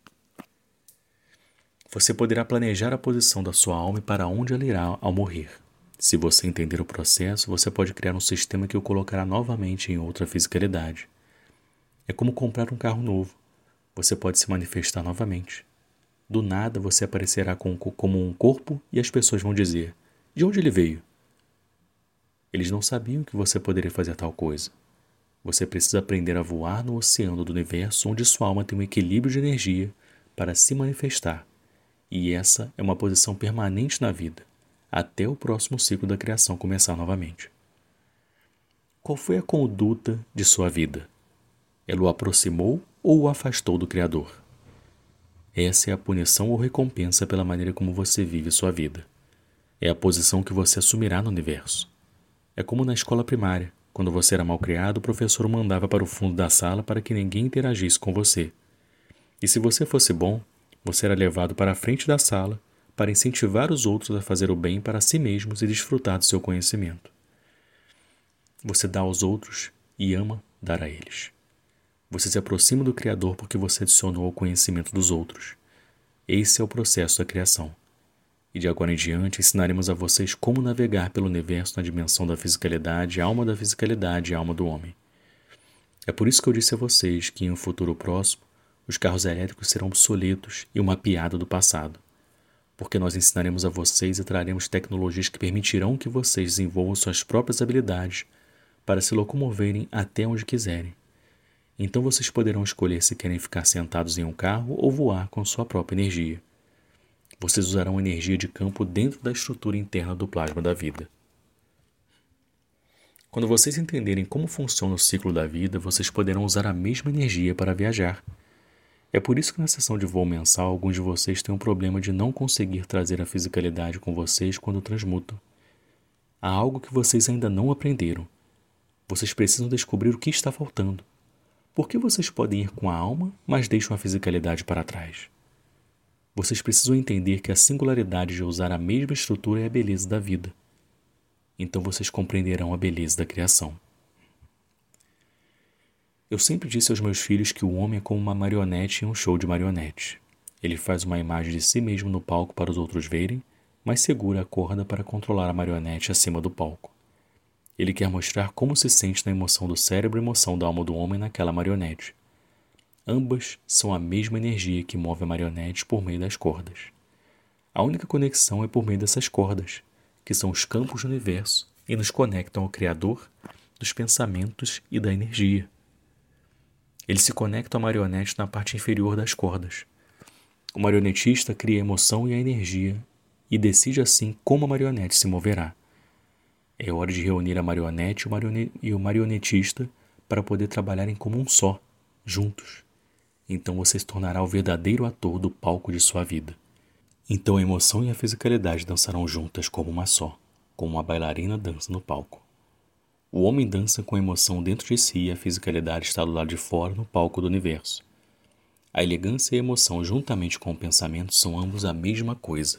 Você poderá planejar a posição da sua alma e para onde ela irá ao morrer. Se você entender o processo, você pode criar um sistema que o colocará novamente em outra fisicalidade. É como comprar um carro novo. Você pode se manifestar novamente. Do nada você aparecerá com, como um corpo e as pessoas vão dizer: de onde ele veio? Eles não sabiam que você poderia fazer tal coisa. Você precisa aprender a voar no oceano do universo onde sua alma tem um equilíbrio de energia para se manifestar. E essa é uma posição permanente na vida, até o próximo ciclo da criação começar novamente. Qual foi a conduta de sua vida? Ela o aproximou ou o afastou do Criador? Essa é a punição ou recompensa pela maneira como você vive sua vida. É a posição que você assumirá no universo. É como na escola primária, quando você era mal criado, o professor o mandava para o fundo da sala para que ninguém interagisse com você. E se você fosse bom, você era levado para a frente da sala para incentivar os outros a fazer o bem para si mesmos e desfrutar do seu conhecimento. Você dá aos outros e ama dar a eles. Você se aproxima do Criador porque você adicionou ao conhecimento dos outros. Esse é o processo da criação. E de agora em diante ensinaremos a vocês como navegar pelo universo na dimensão da fisicalidade, alma da fisicalidade e alma do homem. É por isso que eu disse a vocês que em um futuro próximo, os carros elétricos serão obsoletos e uma piada do passado. Porque nós ensinaremos a vocês e traremos tecnologias que permitirão que vocês desenvolvam suas próprias habilidades para se locomoverem até onde quiserem. Então vocês poderão escolher se querem ficar sentados em um carro ou voar com sua própria energia. Vocês usarão energia de campo dentro da estrutura interna do plasma da vida. Quando vocês entenderem como funciona o ciclo da vida, vocês poderão usar a mesma energia para viajar. É por isso que na sessão de voo mensal, alguns de vocês têm um problema de não conseguir trazer a fisicalidade com vocês quando transmutam. Há algo que vocês ainda não aprenderam. Vocês precisam descobrir o que está faltando. Por que vocês podem ir com a alma, mas deixam a fisicalidade para trás? Vocês precisam entender que a singularidade de usar a mesma estrutura é a beleza da vida. Então vocês compreenderão a beleza da criação. Eu sempre disse aos meus filhos que o homem é como uma marionete em um show de marionete. Ele faz uma imagem de si mesmo no palco para os outros verem, mas segura a corda para controlar a marionete acima do palco. Ele quer mostrar como se sente na emoção do cérebro e emoção da alma do homem naquela marionete. Ambas são a mesma energia que move a marionete por meio das cordas. A única conexão é por meio dessas cordas, que são os campos do universo e nos conectam ao Criador dos pensamentos e da energia. Eles se conectam à marionete na parte inferior das cordas. O marionetista cria a emoção e a energia e decide assim como a marionete se moverá. É hora de reunir a marionete e o marionetista para poder trabalharem como um só, juntos. Então você se tornará o verdadeiro ator do palco de sua vida. Então a emoção e a fisicalidade dançarão juntas como uma só, como uma bailarina dança no palco. O homem dança com a emoção dentro de si e a fisicalidade está do lado de fora no palco do universo. A elegância e a emoção juntamente com o pensamento são ambos a mesma coisa.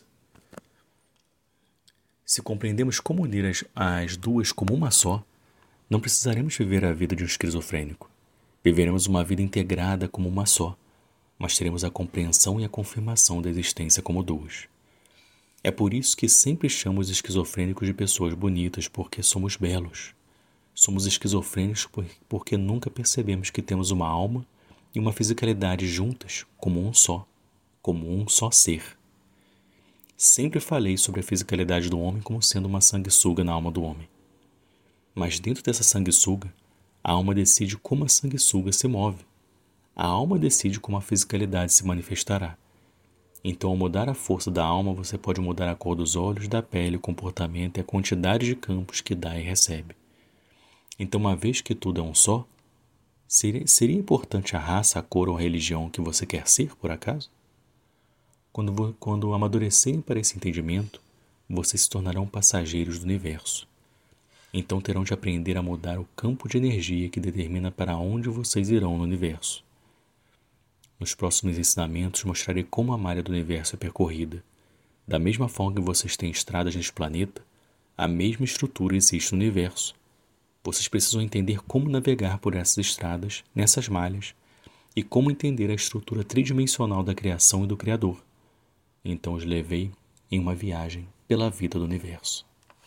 Se compreendemos como unir as, as duas como uma só, não precisaremos viver a vida de um esquizofrênico. Viveremos uma vida integrada como uma só, mas teremos a compreensão e a confirmação da existência como duas. É por isso que sempre chamo os esquizofrênicos de pessoas bonitas, porque somos belos. Somos esquizofrênicos porque nunca percebemos que temos uma alma e uma fisicalidade juntas como um só, como um só ser. Sempre falei sobre a fisicalidade do homem como sendo uma sanguessuga na alma do homem. Mas dentro dessa sanguessuga, a alma decide como a sanguessuga se move. A alma decide como a fisicalidade se manifestará. Então, ao mudar a força da alma, você pode mudar a cor dos olhos, da pele, o comportamento e a quantidade de campos que dá e recebe. Então, uma vez que tudo é um só, seria, seria importante a raça, a cor ou a religião que você quer ser, por acaso? Quando, quando amadurecerem para esse entendimento, vocês se tornarão passageiros do universo. Então terão de aprender a mudar o campo de energia que determina para onde vocês irão no universo. Nos próximos ensinamentos mostrarei como a malha do universo é percorrida. Da mesma forma que vocês têm estradas neste planeta, a mesma estrutura existe no universo. Vocês precisam entender como navegar por essas estradas, nessas malhas, e como entender a estrutura tridimensional da criação e do Criador. Então os levei em uma viagem pela vida do universo.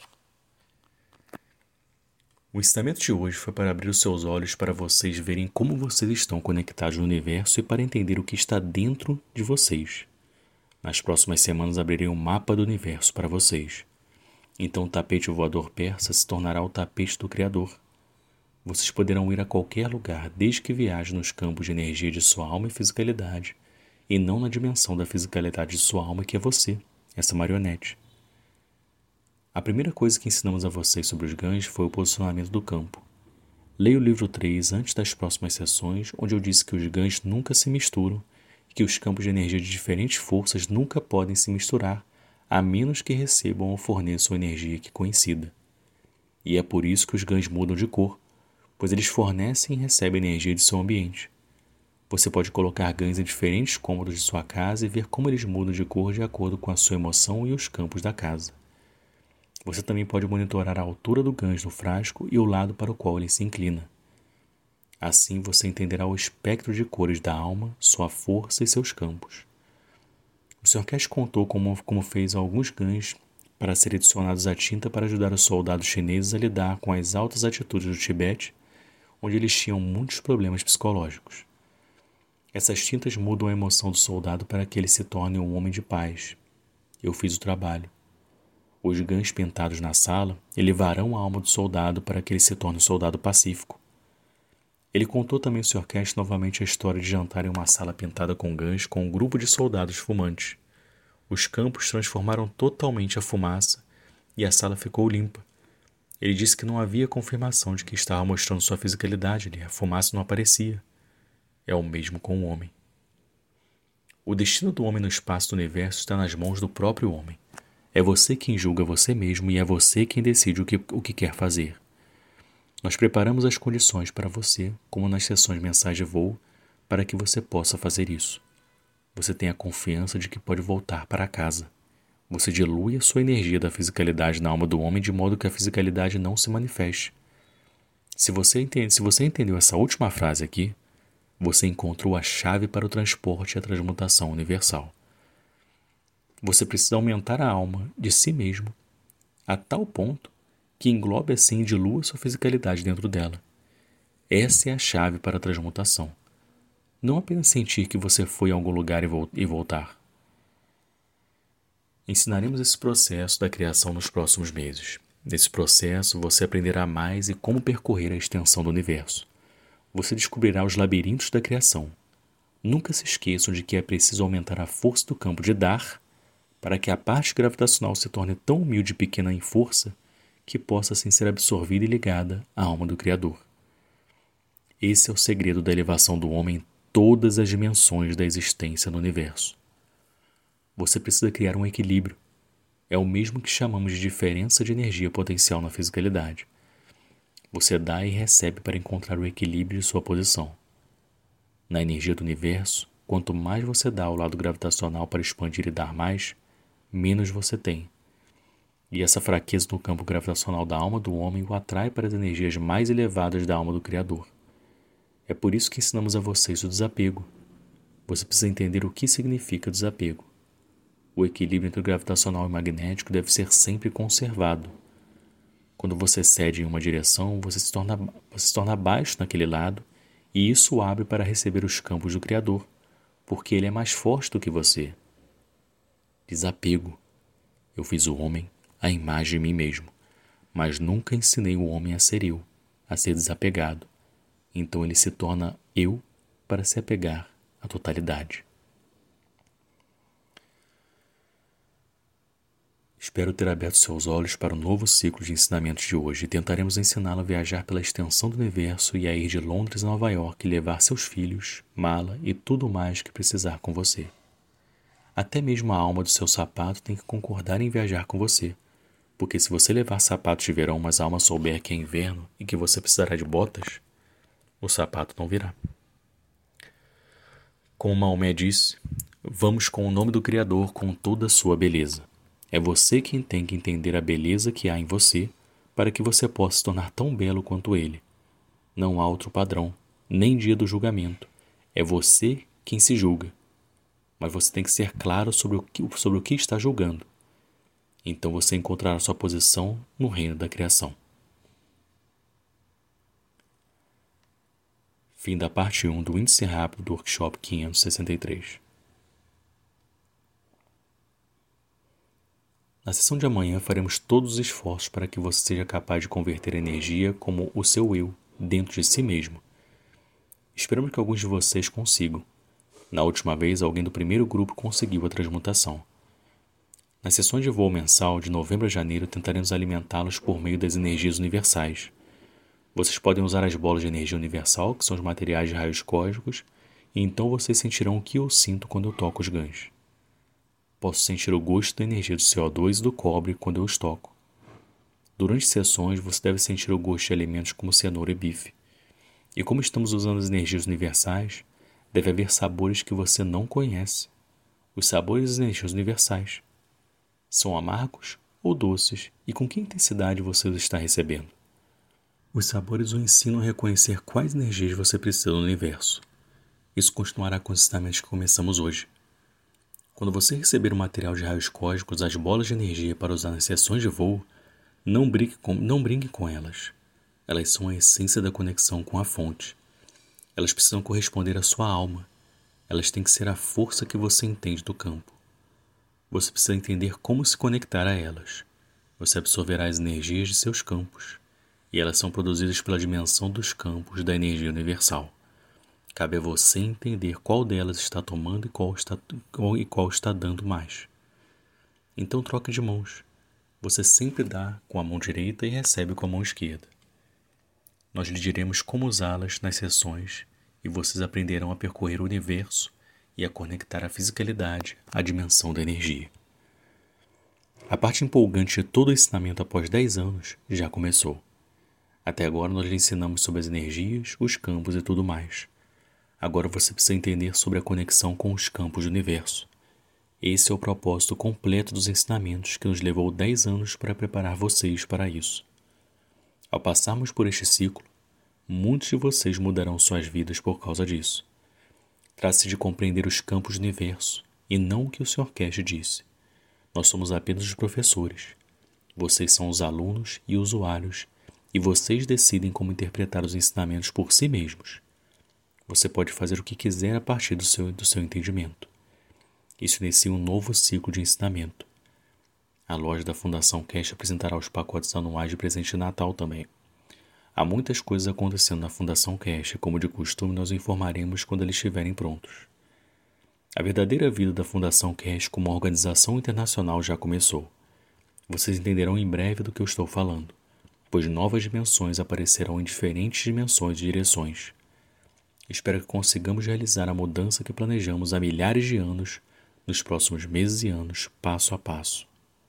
O ensinamento de hoje foi para abrir os seus olhos para vocês verem como vocês estão conectados no universo e para entender o que está dentro de vocês. Nas próximas semanas abrirei um mapa do universo para vocês. Então o tapete voador persa se tornará o tapete do Criador. Vocês poderão ir a qualquer lugar desde que viajem nos campos de energia de sua alma e fisicalidade, e não na dimensão da fisicalidade de sua alma que é você, essa marionete. A primeira coisa que ensinamos a vocês sobre os ganhos foi o posicionamento do campo. Leia o livro três antes das próximas sessões, onde eu disse que os ganhos nunca se misturam e que os campos de energia de diferentes forças nunca podem se misturar, a menos que recebam ou forneçam energia que coincida. E é por isso que os ganhos mudam de cor, pois eles fornecem e recebem energia de seu ambiente. Você pode colocar ganhos em diferentes cômodos de sua casa e ver como eles mudam de cor de acordo com a sua emoção e os campos da casa. Você também pode monitorar a altura do gancho no frasco e o lado para o qual ele se inclina. Assim você entenderá o espectro de cores da alma, sua força e seus campos. O senhor Cash contou como, como fez alguns ganhos para serem adicionados à tinta para ajudar os soldados chineses a lidar com as altas atitudes do Tibete, onde eles tinham muitos problemas psicológicos. Essas tintas mudam a emoção do soldado para que ele se torne um homem de paz. Eu fiz o trabalho. Os ganhos pintados na sala elevarão a alma do soldado para que ele se torne um soldado pacífico. Ele contou também ao senhor Cash novamente a história de jantar em uma sala pintada com ganhos com um grupo de soldados fumantes. Os campos transformaram totalmente a fumaça e a sala ficou limpa. Ele disse que não havia confirmação de que estava mostrando sua fisicalidade e a fumaça não aparecia. É o mesmo com o homem. O destino do homem no espaço do universo está nas mãos do próprio homem. É você quem julga você mesmo e é você quem decide o que, o que quer fazer. Nós preparamos as condições para você, como nas sessões mensais de voo, para que você possa fazer isso. Você tem a confiança de que pode voltar para casa. Você dilui a sua energia da fisicalidade na alma do homem de modo que a fisicalidade não se manifeste. Se você entende, se você entendeu essa última frase aqui, você encontrou a chave para o transporte e a transmutação universal. Você precisa aumentar a alma de si mesmo a tal ponto que englobe assim e dilua sua fisicalidade dentro dela. Essa é a chave para a transmutação. Não apenas sentir que você foi a algum lugar e, vo- e voltar. Ensinaremos esse processo da criação nos próximos meses. Nesse processo, você aprenderá mais e como percorrer a extensão do universo. Você descobrirá os labirintos da criação. Nunca se esqueçam de que é preciso aumentar a força do campo de dar para que a parte gravitacional se torne tão humilde e pequena em força que possa assim ser absorvida e ligada à alma do Criador. Esse é o segredo da elevação do homem em todas as dimensões da existência no universo. Você precisa criar um equilíbrio. É o mesmo que chamamos de diferença de energia potencial na fisicalidade. Você dá e recebe para encontrar o equilíbrio de sua posição. Na energia do universo, quanto mais você dá ao lado gravitacional para expandir e dar mais, menos você tem. E essa fraqueza no campo gravitacional da alma do homem o atrai para as energias mais elevadas da alma do Criador. É por isso que ensinamos a vocês o desapego. Você precisa entender o que significa desapego. O equilíbrio entre o gravitacional e o magnético deve ser sempre conservado. Quando você cede em uma direção, você se torna, você se torna baixo naquele lado, e isso abre para receber os campos do Criador, porque ele é mais forte do que você. Desapego. Eu fiz o homem à imagem de mim mesmo, mas nunca ensinei o homem a ser eu, a ser desapegado. Então ele se torna eu para se apegar à totalidade. Espero ter aberto seus olhos para o novo ciclo de ensinamentos de hoje e tentaremos ensiná-lo a viajar pela extensão do universo e a ir de Londres a Nova York e levar seus filhos, mala e tudo mais que precisar com você. Até mesmo a alma do seu sapato tem que concordar em viajar com você, porque se você levar sapatos de verão, mas a alma souber que é inverno e que você precisará de botas, o sapato não virá. Como Maomé disse, vamos com o nome do Criador com toda a sua beleza. É você quem tem que entender a beleza que há em você para que você possa se tornar tão belo quanto ele. Não há outro padrão, nem dia do julgamento. É você quem se julga. Mas você tem que ser claro sobre o que, sobre o que está julgando. Então você encontrará sua posição no reino da criação. Fim da parte um do Índice Rápido do Workshop quinhentos e sessenta e três. Na sessão de amanhã faremos todos os esforços para que você seja capaz de converter a energia como o seu eu dentro de si mesmo. Esperamos que alguns de vocês consigam. Na última vez, alguém do primeiro grupo conseguiu a transmutação. Nas sessões de voo mensal, de novembro a janeiro, tentaremos alimentá-los por meio das energias universais. Vocês podem usar as bolas de energia universal, que são os materiais de raios cósmicos, e então vocês sentirão o que eu sinto quando eu toco os gãs. Posso sentir o gosto da energia do C O dois e do cobre quando eu os toco. Durante sessões, você deve sentir o gosto de alimentos como cenoura e bife. E como estamos usando as energias universais, deve haver sabores que você não conhece. Os sabores das energias universais. São amargos ou doces e com que intensidade você os está recebendo. Os sabores o ensinam a reconhecer quais energias você precisa no universo. Isso continuará com os ensinamentos que começamos hoje. Quando você receber o material de raios cósmicos, as bolas de energia para usar nas sessões de voo, não brinque com, não brinque com elas. Elas são a essência da conexão com a fonte. Elas precisam corresponder à sua alma. Elas têm que ser a força que você entende do campo. Você precisa entender como se conectar a elas. Você absorverá as energias de seus campos, e elas são produzidas pela dimensão dos campos da energia universal. Cabe a você entender qual delas está tomando e qual está, e qual está dando mais. Então troque de mãos. Você sempre dá com a mão direita e recebe com a mão esquerda. Nós lhe diremos como usá-las nas sessões e vocês aprenderão a percorrer o universo e a conectar a fisicalidade à dimensão da energia. A parte empolgante de todo o ensinamento após dez anos já começou. Até agora nós lhe ensinamos sobre as energias, os campos e tudo mais. Agora você precisa entender sobre a conexão com os campos do universo. Esse é o propósito completo dos ensinamentos que nos levou dez anos para preparar vocês para isso. Ao passarmos por este ciclo, muitos de vocês mudarão suas vidas por causa disso. Trata-se de compreender os campos do universo e não o que o senhor Cash disse. Nós somos apenas os professores. Vocês são os alunos e usuários e vocês decidem como interpretar os ensinamentos por si mesmos. Você pode fazer o que quiser a partir do seu, do seu entendimento. Isso inicia um novo ciclo de ensinamento. A loja da Fundação Cash apresentará os pacotes anuais de presente de Natal também. Há muitas coisas acontecendo na Fundação Cash, como de costume nós informaremos quando eles estiverem prontos. A verdadeira vida da Fundação Cash como uma organização internacional já começou. Vocês entenderão em breve do que eu estou falando, pois novas dimensões aparecerão em diferentes dimensões e direções. Espero que consigamos realizar a mudança que planejamos há milhares de anos, nos próximos meses e anos, passo a passo.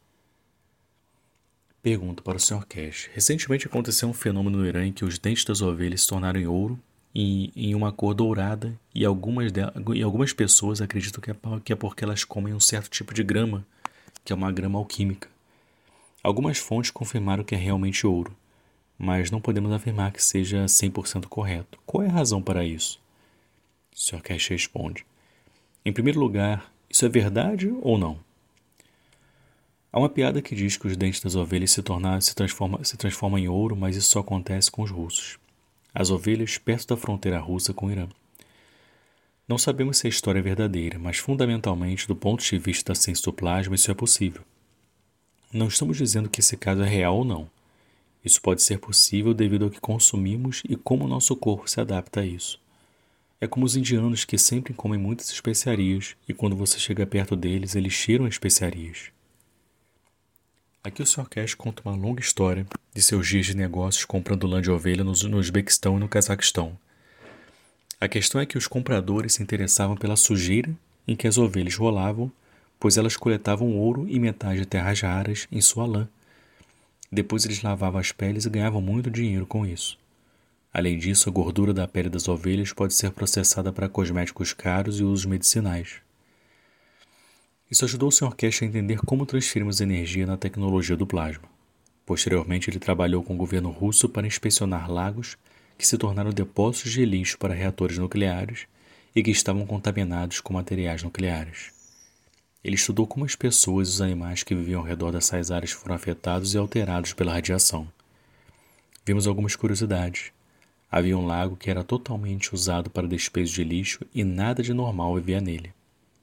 Pergunta para o senhor Cash. Recentemente aconteceu um fenômeno no Irã em que os dentes das ovelhas se tornaram em ouro e em uma cor dourada e algumas, de, e algumas pessoas acreditam que é, que é porque elas comem um certo tipo de grama, que é uma grama alquímica. Algumas fontes confirmaram que é realmente ouro, mas não podemos afirmar que seja cem por cento correto. Qual é a razão para isso? O senhor Cash responde. Em primeiro lugar, isso é verdade ou não? Há uma piada que diz que os dentes das ovelhas se, tornar, se, transforma, se transformam em ouro, mas isso só acontece com os russos. As ovelhas perto da fronteira russa com o Irã. Não sabemos se a história é verdadeira, mas fundamentalmente, do ponto de vista da ciência do plasma, isso é possível. Não estamos dizendo que esse caso é real ou não. Isso pode ser possível devido ao que consumimos e como o nosso corpo se adapta a isso. É como os indianos que sempre comem muitas especiarias e quando você chega perto deles, eles cheiram especiarias. Aqui o senhor Cash conta uma longa história de seus dias de negócios comprando lã de ovelha no, no Uzbequistão e no Cazaquistão. A questão é que os compradores se interessavam pela sujeira em que as ovelhas rolavam, pois elas coletavam ouro e metais de terras raras em sua lã. Depois eles lavavam as peles e ganhavam muito dinheiro com isso. Além disso, a gordura da pele das ovelhas pode ser processada para cosméticos caros e usos medicinais. Isso ajudou o senhor Cash a entender como transferimos energia na tecnologia do plasma. Posteriormente, ele trabalhou com o governo russo para inspecionar lagos que se tornaram depósitos de lixo para reatores nucleares e que estavam contaminados com materiais nucleares. Ele estudou como as pessoas e os animais que viviam ao redor dessas áreas foram afetados e alterados pela radiação. Vimos algumas curiosidades. Havia um lago que era totalmente usado para despejo de lixo e nada de normal vivia nele.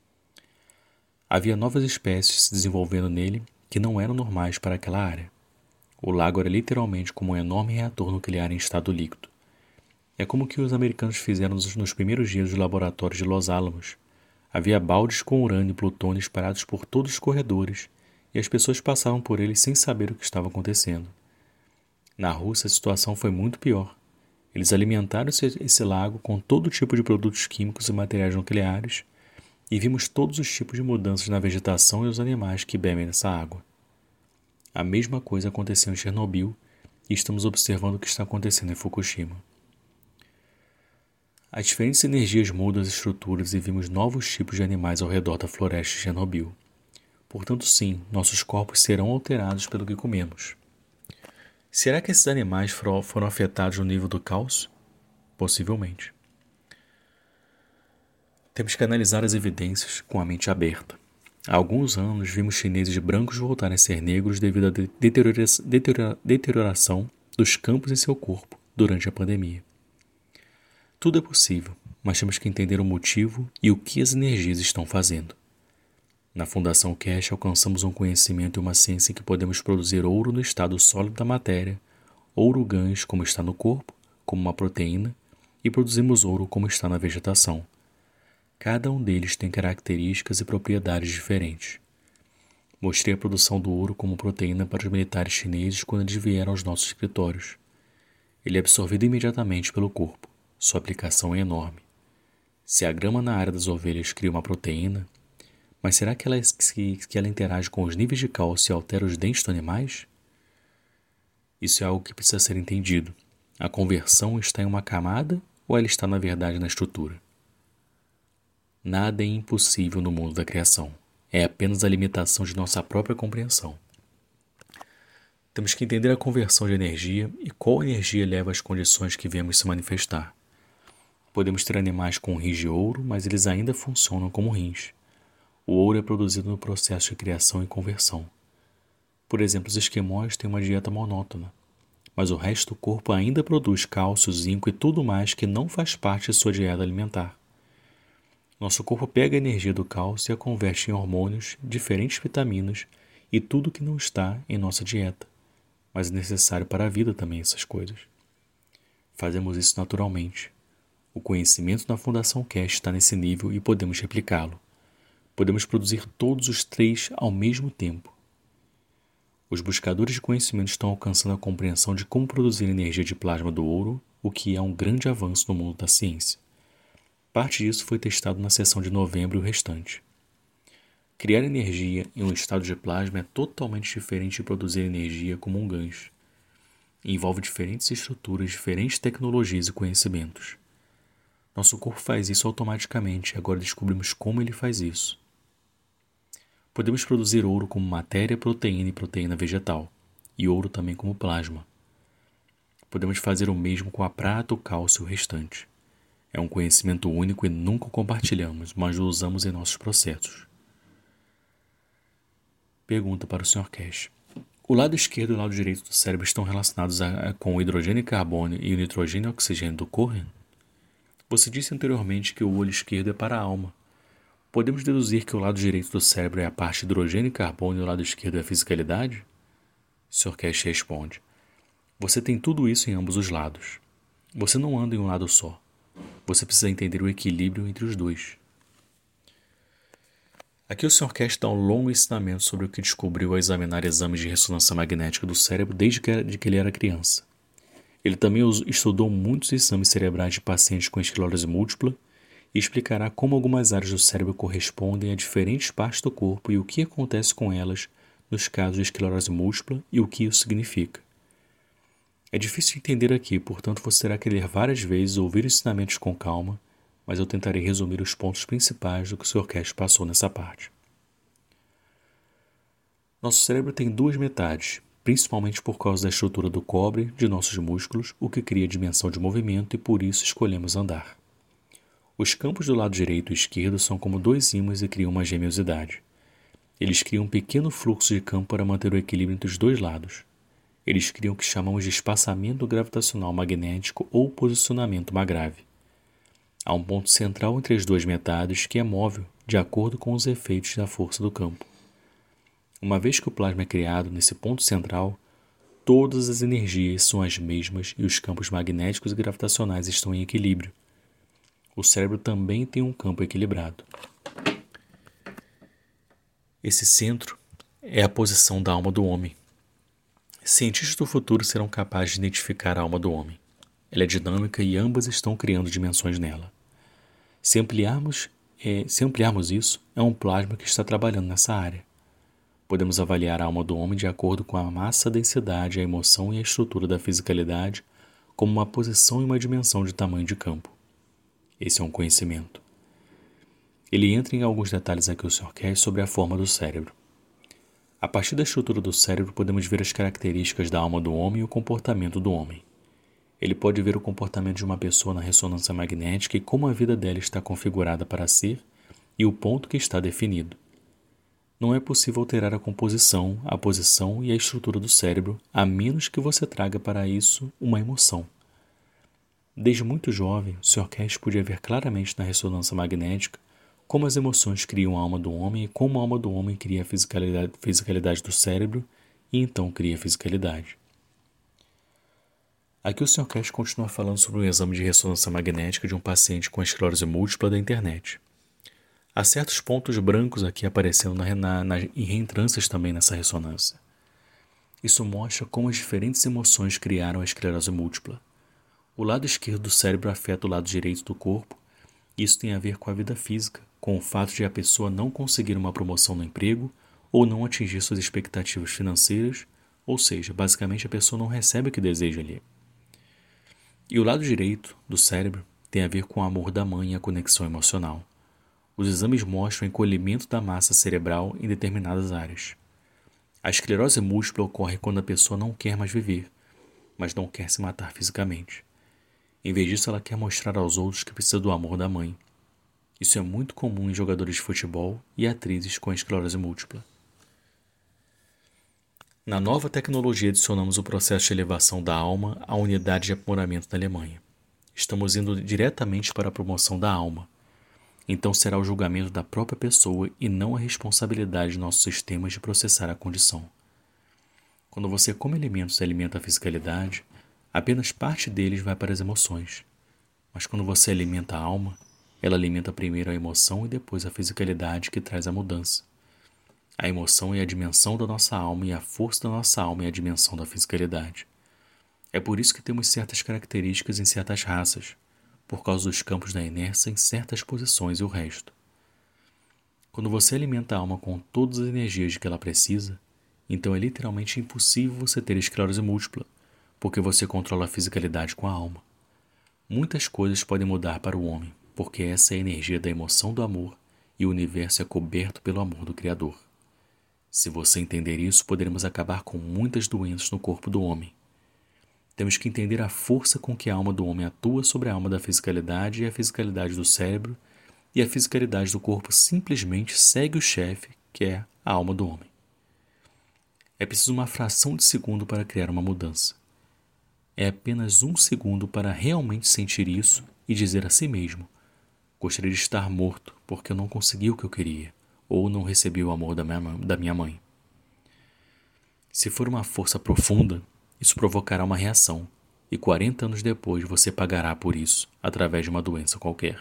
Havia novas espécies se desenvolvendo nele que não eram normais para aquela área. O lago era literalmente como um enorme reator nuclear em estado líquido. É como o que os americanos fizeram nos primeiros dias dos laboratórios de Los Alamos. Havia baldes com urânio e plutônio espalhados por todos os corredores e as pessoas passavam por eles sem saber o que estava acontecendo. Na Rússia a situação foi muito pior. Eles alimentaram esse, esse lago com todo tipo de produtos químicos e materiais nucleares e vimos todos os tipos de mudanças na vegetação e os animais que bebem dessa água. A mesma coisa aconteceu em Chernobyl e estamos observando o que está acontecendo em Fukushima. As diferentes energias mudam as estruturas e vimos novos tipos de animais ao redor da floresta de Chernobyl. Portanto, sim, nossos corpos serão alterados pelo que comemos. Será que esses animais foram afetados no nível do caos? Possivelmente. Temos que analisar as evidências com a mente aberta. Há alguns anos vimos chineses brancos voltarem a ser negros devido à deteriora- deteriora- deterioração dos campos em seu corpo durante a pandemia. Tudo é possível, mas temos que entender o motivo e o que as energias estão fazendo. Na Fundação Cash alcançamos um conhecimento e uma ciência em que podemos produzir ouro no estado sólido da matéria, ouro gãs como está no corpo, como uma proteína, e produzimos ouro como está na vegetação. Cada um deles tem características e propriedades diferentes. Mostrei a produção do ouro como proteína para os militares chineses quando eles vieram aos nossos escritórios. Ele é absorvido imediatamente pelo corpo. Sua aplicação é enorme. Se a grama na área das ovelhas cria uma proteína, mas será que ela, que, que ela interage com os níveis de cálcio e altera os dentes dos animais? Isso é algo que precisa ser entendido. A conversão está em uma camada ou ela está, na verdade, na estrutura? Nada é impossível no mundo da criação. É apenas a limitação de nossa própria compreensão. Temos que entender a conversão de energia e qual energia leva às condições que vemos se manifestar. Podemos ter animais com rins de ouro, mas eles ainda funcionam como rins. O ouro é produzido no processo de criação e conversão. Por exemplo, os esquimós têm uma dieta monótona, mas o resto do corpo ainda produz cálcio, zinco e tudo mais que não faz parte de sua dieta alimentar. Nosso corpo pega a energia do cálcio e a converte em hormônios, diferentes vitaminas e tudo que não está em nossa dieta, mas é necessário para a vida também essas coisas. Fazemos isso naturalmente. O conhecimento da Fundação Cast está nesse nível e podemos replicá-lo. Podemos produzir todos os três ao mesmo tempo. Os buscadores de conhecimento estão alcançando a compreensão de como produzir energia de plasma do ouro, o que é um grande avanço no mundo da ciência. Parte disso foi testado na sessão de novembro e o restante. Criar energia em um estado de plasma é totalmente diferente de produzir energia como um gancho. Envolve diferentes estruturas, diferentes tecnologias e conhecimentos. Nosso corpo faz isso automaticamente e agora descobrimos como ele faz isso. Podemos produzir ouro como matéria, proteína e proteína vegetal, e ouro também como plasma. Podemos fazer o mesmo com a prata, o cálcio e o restante. É um conhecimento único e nunca o compartilhamos, mas o usamos em nossos processos. Pergunta para o senhor Cash. O lado esquerdo e o lado direito do cérebro estão relacionados a, a, com o hidrogênio e carbono e o nitrogênio e oxigênio do Cohen? Você disse anteriormente que o olho esquerdo é para a alma. Podemos deduzir que o lado direito do cérebro é a parte hidrogênio e carbono e o lado esquerdo é a fisicalidade? O senhor Cash responde. Você tem tudo isso em ambos os lados. Você não anda em um lado só. Você precisa entender o equilíbrio entre os dois. Aqui o senhor Cash dá um longo ensinamento sobre o que descobriu ao examinar exames de ressonância magnética do cérebro desde que, era, de que ele era criança. Ele também estudou muitos exames cerebrais de pacientes com esclerose múltipla e explicará como algumas áreas do cérebro correspondem a diferentes partes do corpo e o que acontece com elas nos casos de esclerose múltipla e o que isso significa. É difícil entender aqui, portanto você terá que ler várias vezes ou ouvir os ensinamentos com calma, mas eu tentarei resumir os pontos principais do que o senhor Cash passou nessa parte. Nosso cérebro tem duas metades, principalmente por causa da estrutura do cobre de nossos músculos, o que cria dimensão de movimento e por isso escolhemos andar. Os campos do lado direito e esquerdo são como dois ímãs e criam uma gemiosidade. Eles criam um pequeno fluxo de campo para manter o equilíbrio entre os dois lados. Eles criam o que chamamos de espaçamento gravitacional magnético ou posicionamento magrave. Há um ponto central entre as duas metades que é móvel de acordo com os efeitos da força do campo. Uma vez que o plasma é criado nesse ponto central, todas as energias são as mesmas e os campos magnéticos e gravitacionais estão em equilíbrio. O cérebro também tem um campo equilibrado. Esse centro é a posição da alma do homem. Cientistas do futuro serão capazes de identificar a alma do homem. Ela é dinâmica e ambas estão criando dimensões nela. Se ampliarmos, é, se ampliarmos isso, é um plasma que está trabalhando nessa área. Podemos avaliar a alma do homem de acordo com a massa, a densidade, a emoção e a estrutura da fisicalidade como uma posição e uma dimensão de tamanho de campo. Esse é um conhecimento. Ele entra em alguns detalhes aqui o senhor Cash sobre a forma do cérebro. A partir da estrutura do cérebro podemos ver as características da alma do homem e o comportamento do homem. Ele pode ver o comportamento de uma pessoa na ressonância magnética e como a vida dela está configurada para ser e o ponto que está definido. Não é possível alterar a composição, a posição e a estrutura do cérebro, a menos que você traga para isso uma emoção. Desde muito jovem, o senhor Cash podia ver claramente na ressonância magnética como as emoções criam a alma do homem e como a alma do homem cria a fisicalidade, fisicalidade do cérebro e então cria a fisicalidade. Aqui o senhor Cash continua falando sobre um exame de ressonância magnética de um paciente com esclerose múltipla da internet. Há certos pontos brancos aqui aparecendo na, na, na, em reentrâncias também nessa ressonância. Isso mostra como as diferentes emoções criaram a esclerose múltipla. O lado esquerdo do cérebro afeta o lado direito do corpo Isso tem a ver com a vida física, com o fato de a pessoa não conseguir uma promoção no emprego ou não atingir suas expectativas financeiras, ou seja, basicamente a pessoa não recebe o que deseja ali. E o lado direito do cérebro tem a ver com o amor da mãe e a conexão emocional. Os exames mostram o encolhimento da massa cerebral em determinadas áreas. A esclerose múltipla ocorre quando a pessoa não quer mais viver, mas não quer se matar fisicamente. Em vez disso, ela quer mostrar aos outros que precisa do amor da mãe. Isso é muito comum em jogadores de futebol e atrizes com esclerose múltipla. Na nova tecnologia, adicionamos o processo de elevação da alma à unidade de aprimoramento da Alemanha. Estamos indo diretamente para a promoção da alma. Então será o julgamento da própria pessoa e não a responsabilidade de nossos sistemas de processar a condição. Quando você come alimentos e alimenta a fisicalidade, apenas parte deles vai para as emoções. Mas quando você alimenta a alma, ela alimenta primeiro a emoção e depois a fisicalidade que traz a mudança. A emoção é a dimensão da nossa alma e a força da nossa alma é a dimensão da fisicalidade. É por isso que temos certas características em certas raças, por causa dos campos da inércia em certas posições e o resto. Quando você alimenta a alma com todas as energias de que ela precisa, então é literalmente impossível você ter esclerose múltipla, porque você controla a fisicalidade com a alma. Muitas coisas podem mudar para o homem, porque essa é a energia da emoção do amor e o universo é coberto pelo amor do Criador. Se você entender isso, poderemos acabar com muitas doenças no corpo do homem. Temos que entender a força com que a alma do homem atua sobre a alma da fisicalidade e a fisicalidade do cérebro, e a fisicalidade do corpo simplesmente segue o chefe, que é a alma do homem. É preciso uma fração de segundo para criar uma mudança. É apenas um segundo para realmente sentir isso e dizer a si mesmo: gostaria de estar morto porque eu não consegui o que eu queria, ou não recebi o amor da minha, da minha mãe. Se for uma força profunda, isso provocará uma reação, e quarenta anos depois você pagará por isso, através de uma doença qualquer.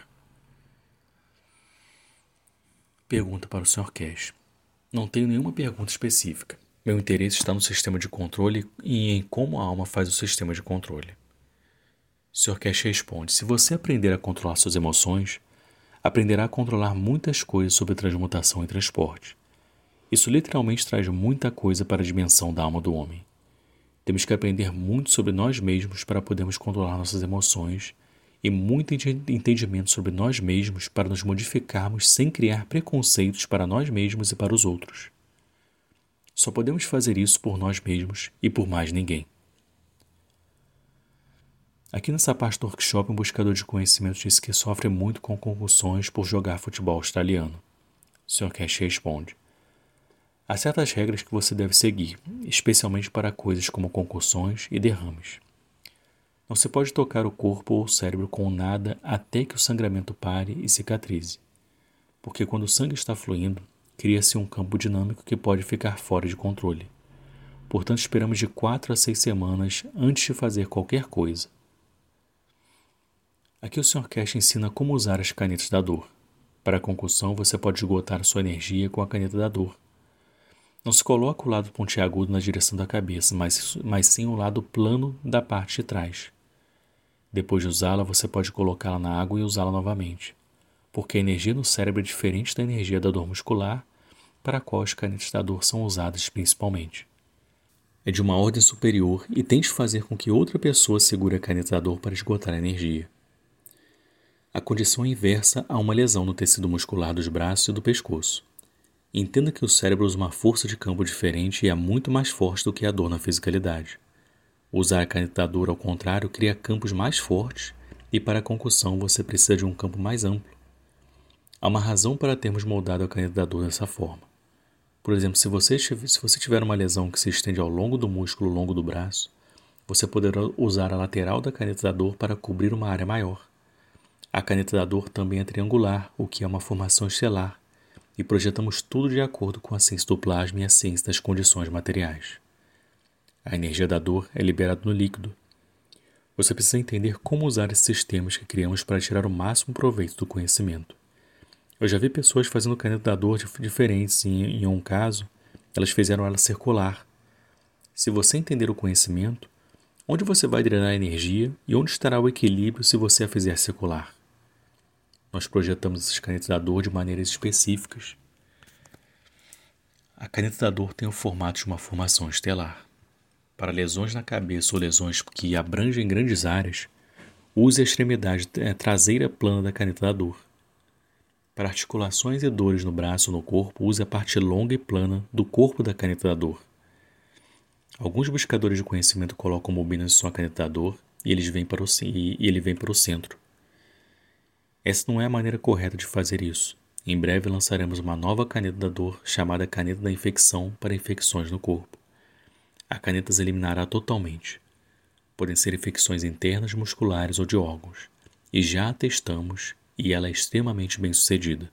Pergunta para o senhor Cash. Não tenho nenhuma pergunta específica. Meu interesse está no sistema de controle e em como a alma faz o sistema de controle. O senhor Cash responde: se você aprender a controlar suas emoções, aprenderá a controlar muitas coisas sobre transmutação e transporte. Isso literalmente traz muita coisa para a dimensão da alma do homem. Temos que aprender muito sobre nós mesmos para podermos controlar nossas emoções e muito entendimento sobre nós mesmos para nos modificarmos sem criar preconceitos para nós mesmos e para os outros. Só podemos fazer isso por nós mesmos e por mais ninguém. Aqui nessa parte do workshop, um buscador de conhecimento disse que sofre muito com convulsões por jogar futebol australiano. O senhor Cash responde: há certas regras que você deve seguir, especialmente para coisas como concussões e derrames. Não se pode tocar o corpo ou o cérebro com nada até que o sangramento pare e cicatrize, porque quando o sangue está fluindo, cria-se um campo dinâmico que pode ficar fora de controle. Portanto, esperamos de quatro a seis semanas antes de fazer qualquer coisa. Aqui o senhor Cash ensina como usar as canetas da dor. Para a concussão, você pode esgotar sua energia com a caneta da dor. Não se coloca o lado pontiagudo na direção da cabeça, mas, mas sim o lado plano da parte de trás. Depois de usá-la, você pode colocá-la na água e usá-la novamente, porque a energia no cérebro é diferente da energia da dor muscular, para a qual as canetas da dor são usadas principalmente. É de uma ordem superior e tente fazer com que outra pessoa segure a caneta da dor para esgotar a energia. A condição é inversa a uma lesão no tecido muscular dos braços e do pescoço. Entenda que o cérebro usa uma força de campo diferente e é muito mais forte do que a dor na fisicalidade. Usar a caneta da dor, ao contrário, cria campos mais fortes e para a concussão você precisa de um campo mais amplo. Há uma razão para termos moldado a caneta da dor dessa forma. Por exemplo, se você, se você tiver uma lesão que se estende ao longo do músculo longo do braço, você poderá usar a lateral da caneta da dor para cobrir uma área maior. A caneta da dor também é triangular, o que é uma formação estelar, e projetamos tudo de acordo com a ciência do plasma e a ciência das condições materiais. A energia da dor é liberada no líquido. Você precisa entender como usar esses sistemas que criamos para tirar o máximo proveito do conhecimento. Eu já vi pessoas fazendo caneta da dor diferentes e, em um caso, elas fizeram ela circular. Se você entender o conhecimento, onde você vai drenar a energia e onde estará o equilíbrio se você a fizer circular? Nós projetamos essas canetas da dor de maneiras específicas. A caneta da dor tem o formato de uma formação estelar. Para lesões na cabeça ou lesões que abrangem grandes áreas, use a extremidade traseira plana da caneta da dor. Para articulações e dores no braço ou no corpo, use a parte longa e plana do corpo da caneta da dor. Alguns buscadores de conhecimento colocam bobinas em sua caneta da dor e, eles vêm para o, e ele vem para o centro. Essa não é a maneira correta de fazer isso. Em breve lançaremos uma nova caneta da dor chamada caneta da infecção para infecções no corpo. A caneta as eliminará totalmente. Podem ser infecções internas, musculares ou de órgãos. E já a testamos e ela é extremamente bem sucedida.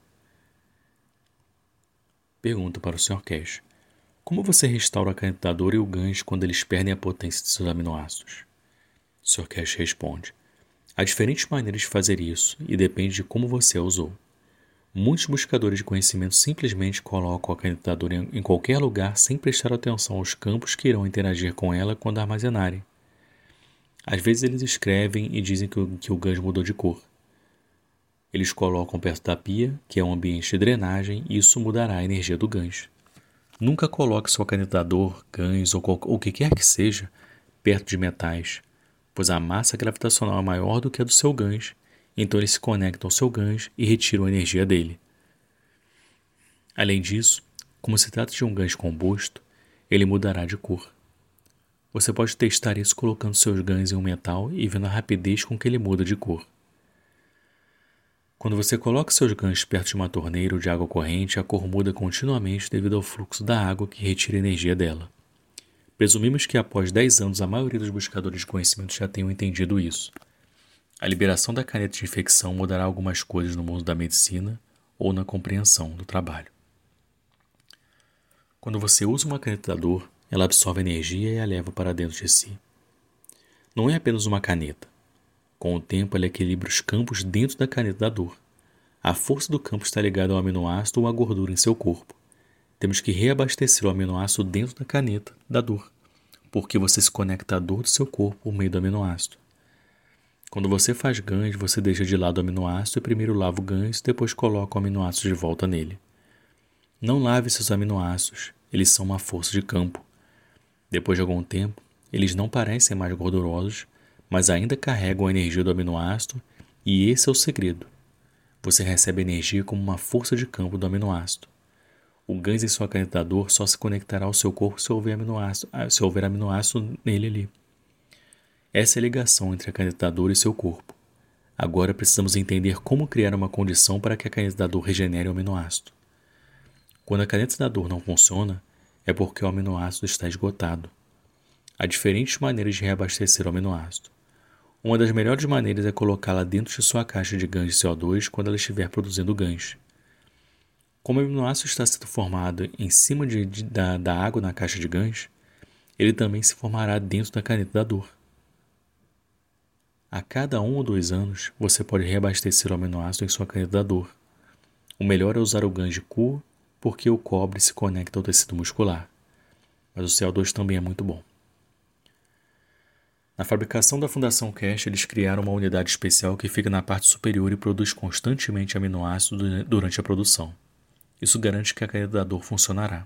Pergunta para o senhor Cash. Como você restaura a caneta da dor e o gancho quando eles perdem a potência de seus aminoácidos? O senhor Cash responde. Há diferentes maneiras de fazer isso e depende de como você a usou. Muitos buscadores de conhecimento simplesmente colocam a caneta da dor em qualquer lugar sem prestar atenção aos campos que irão interagir com ela quando armazenarem. Às vezes eles escrevem e dizem que o, que o gancho mudou de cor. Eles colocam perto da pia, que é um ambiente de drenagem, e isso mudará a energia do gancho. Nunca coloque sua caneta da dor, gancho ou o que quer que seja perto de metais, pois a massa gravitacional é maior do que a do seu gancho. Então eles se conectam ao seu gancho e retiram a energia dele. Além disso, como se trata de um gancho composto, ele mudará de cor. Você pode testar isso colocando seus ganchos em um metal e vendo a rapidez com que ele muda de cor. Quando você coloca seus ganchos perto de uma torneira ou de água corrente, a cor muda continuamente devido ao fluxo da água que retira a energia dela. Presumimos que após dez anos a maioria dos buscadores de conhecimento já tenham entendido isso. A liberação da caneta de infecção mudará algumas coisas no mundo da medicina ou na compreensão do trabalho. Quando você usa uma caneta da dor, ela absorve energia e a leva para dentro de si. Não é apenas uma caneta. Com o tempo, ela equilibra os campos dentro da caneta da dor. A força do campo está ligada ao aminoácido ou à gordura em seu corpo. Temos que reabastecer o aminoácido dentro da caneta da dor, porque você se conecta à dor do seu corpo por meio do aminoácido. Quando você faz gancho, você deixa de lado o aminoácido e primeiro lava o gancho e depois coloca o aminoácido de volta nele. Não lave seus aminoácidos, eles são uma força de campo. Depois de algum tempo, eles não parecem mais gordurosos, mas ainda carregam a energia do aminoácido e esse é o segredo. Você recebe energia como uma força de campo do aminoácido. O gancho em sua caneta da dor só se conectará ao seu corpo se houver aminoácido, se houver aminoácido nele ali. Essa é a ligação entre a caneta da dor e seu corpo. Agora precisamos entender como criar uma condição para que a caneta da dor regenere o aminoácido. Quando a caneta da dor não funciona, é porque o aminoácido está esgotado. Há diferentes maneiras de reabastecer o aminoácido. Uma das melhores maneiras é colocá-la dentro de sua caixa de gancho de C O dois quando ela estiver produzindo gancho. Como o aminoácido está sendo formado em cima de, de, da, da água na caixa de gancho, ele também se formará dentro da caneta da dor. A cada um ou dois anos, você pode reabastecer o aminoácido em sua caneta da dor. O melhor é usar o gancho de Q, porque o cobre se conecta ao tecido muscular. Mas o C O dois também é muito bom. Na fabricação da Fundação Cash, eles criaram uma unidade especial que fica na parte superior e produz constantemente aminoácidos durante a produção. Isso garante que a caneta da dor funcionará.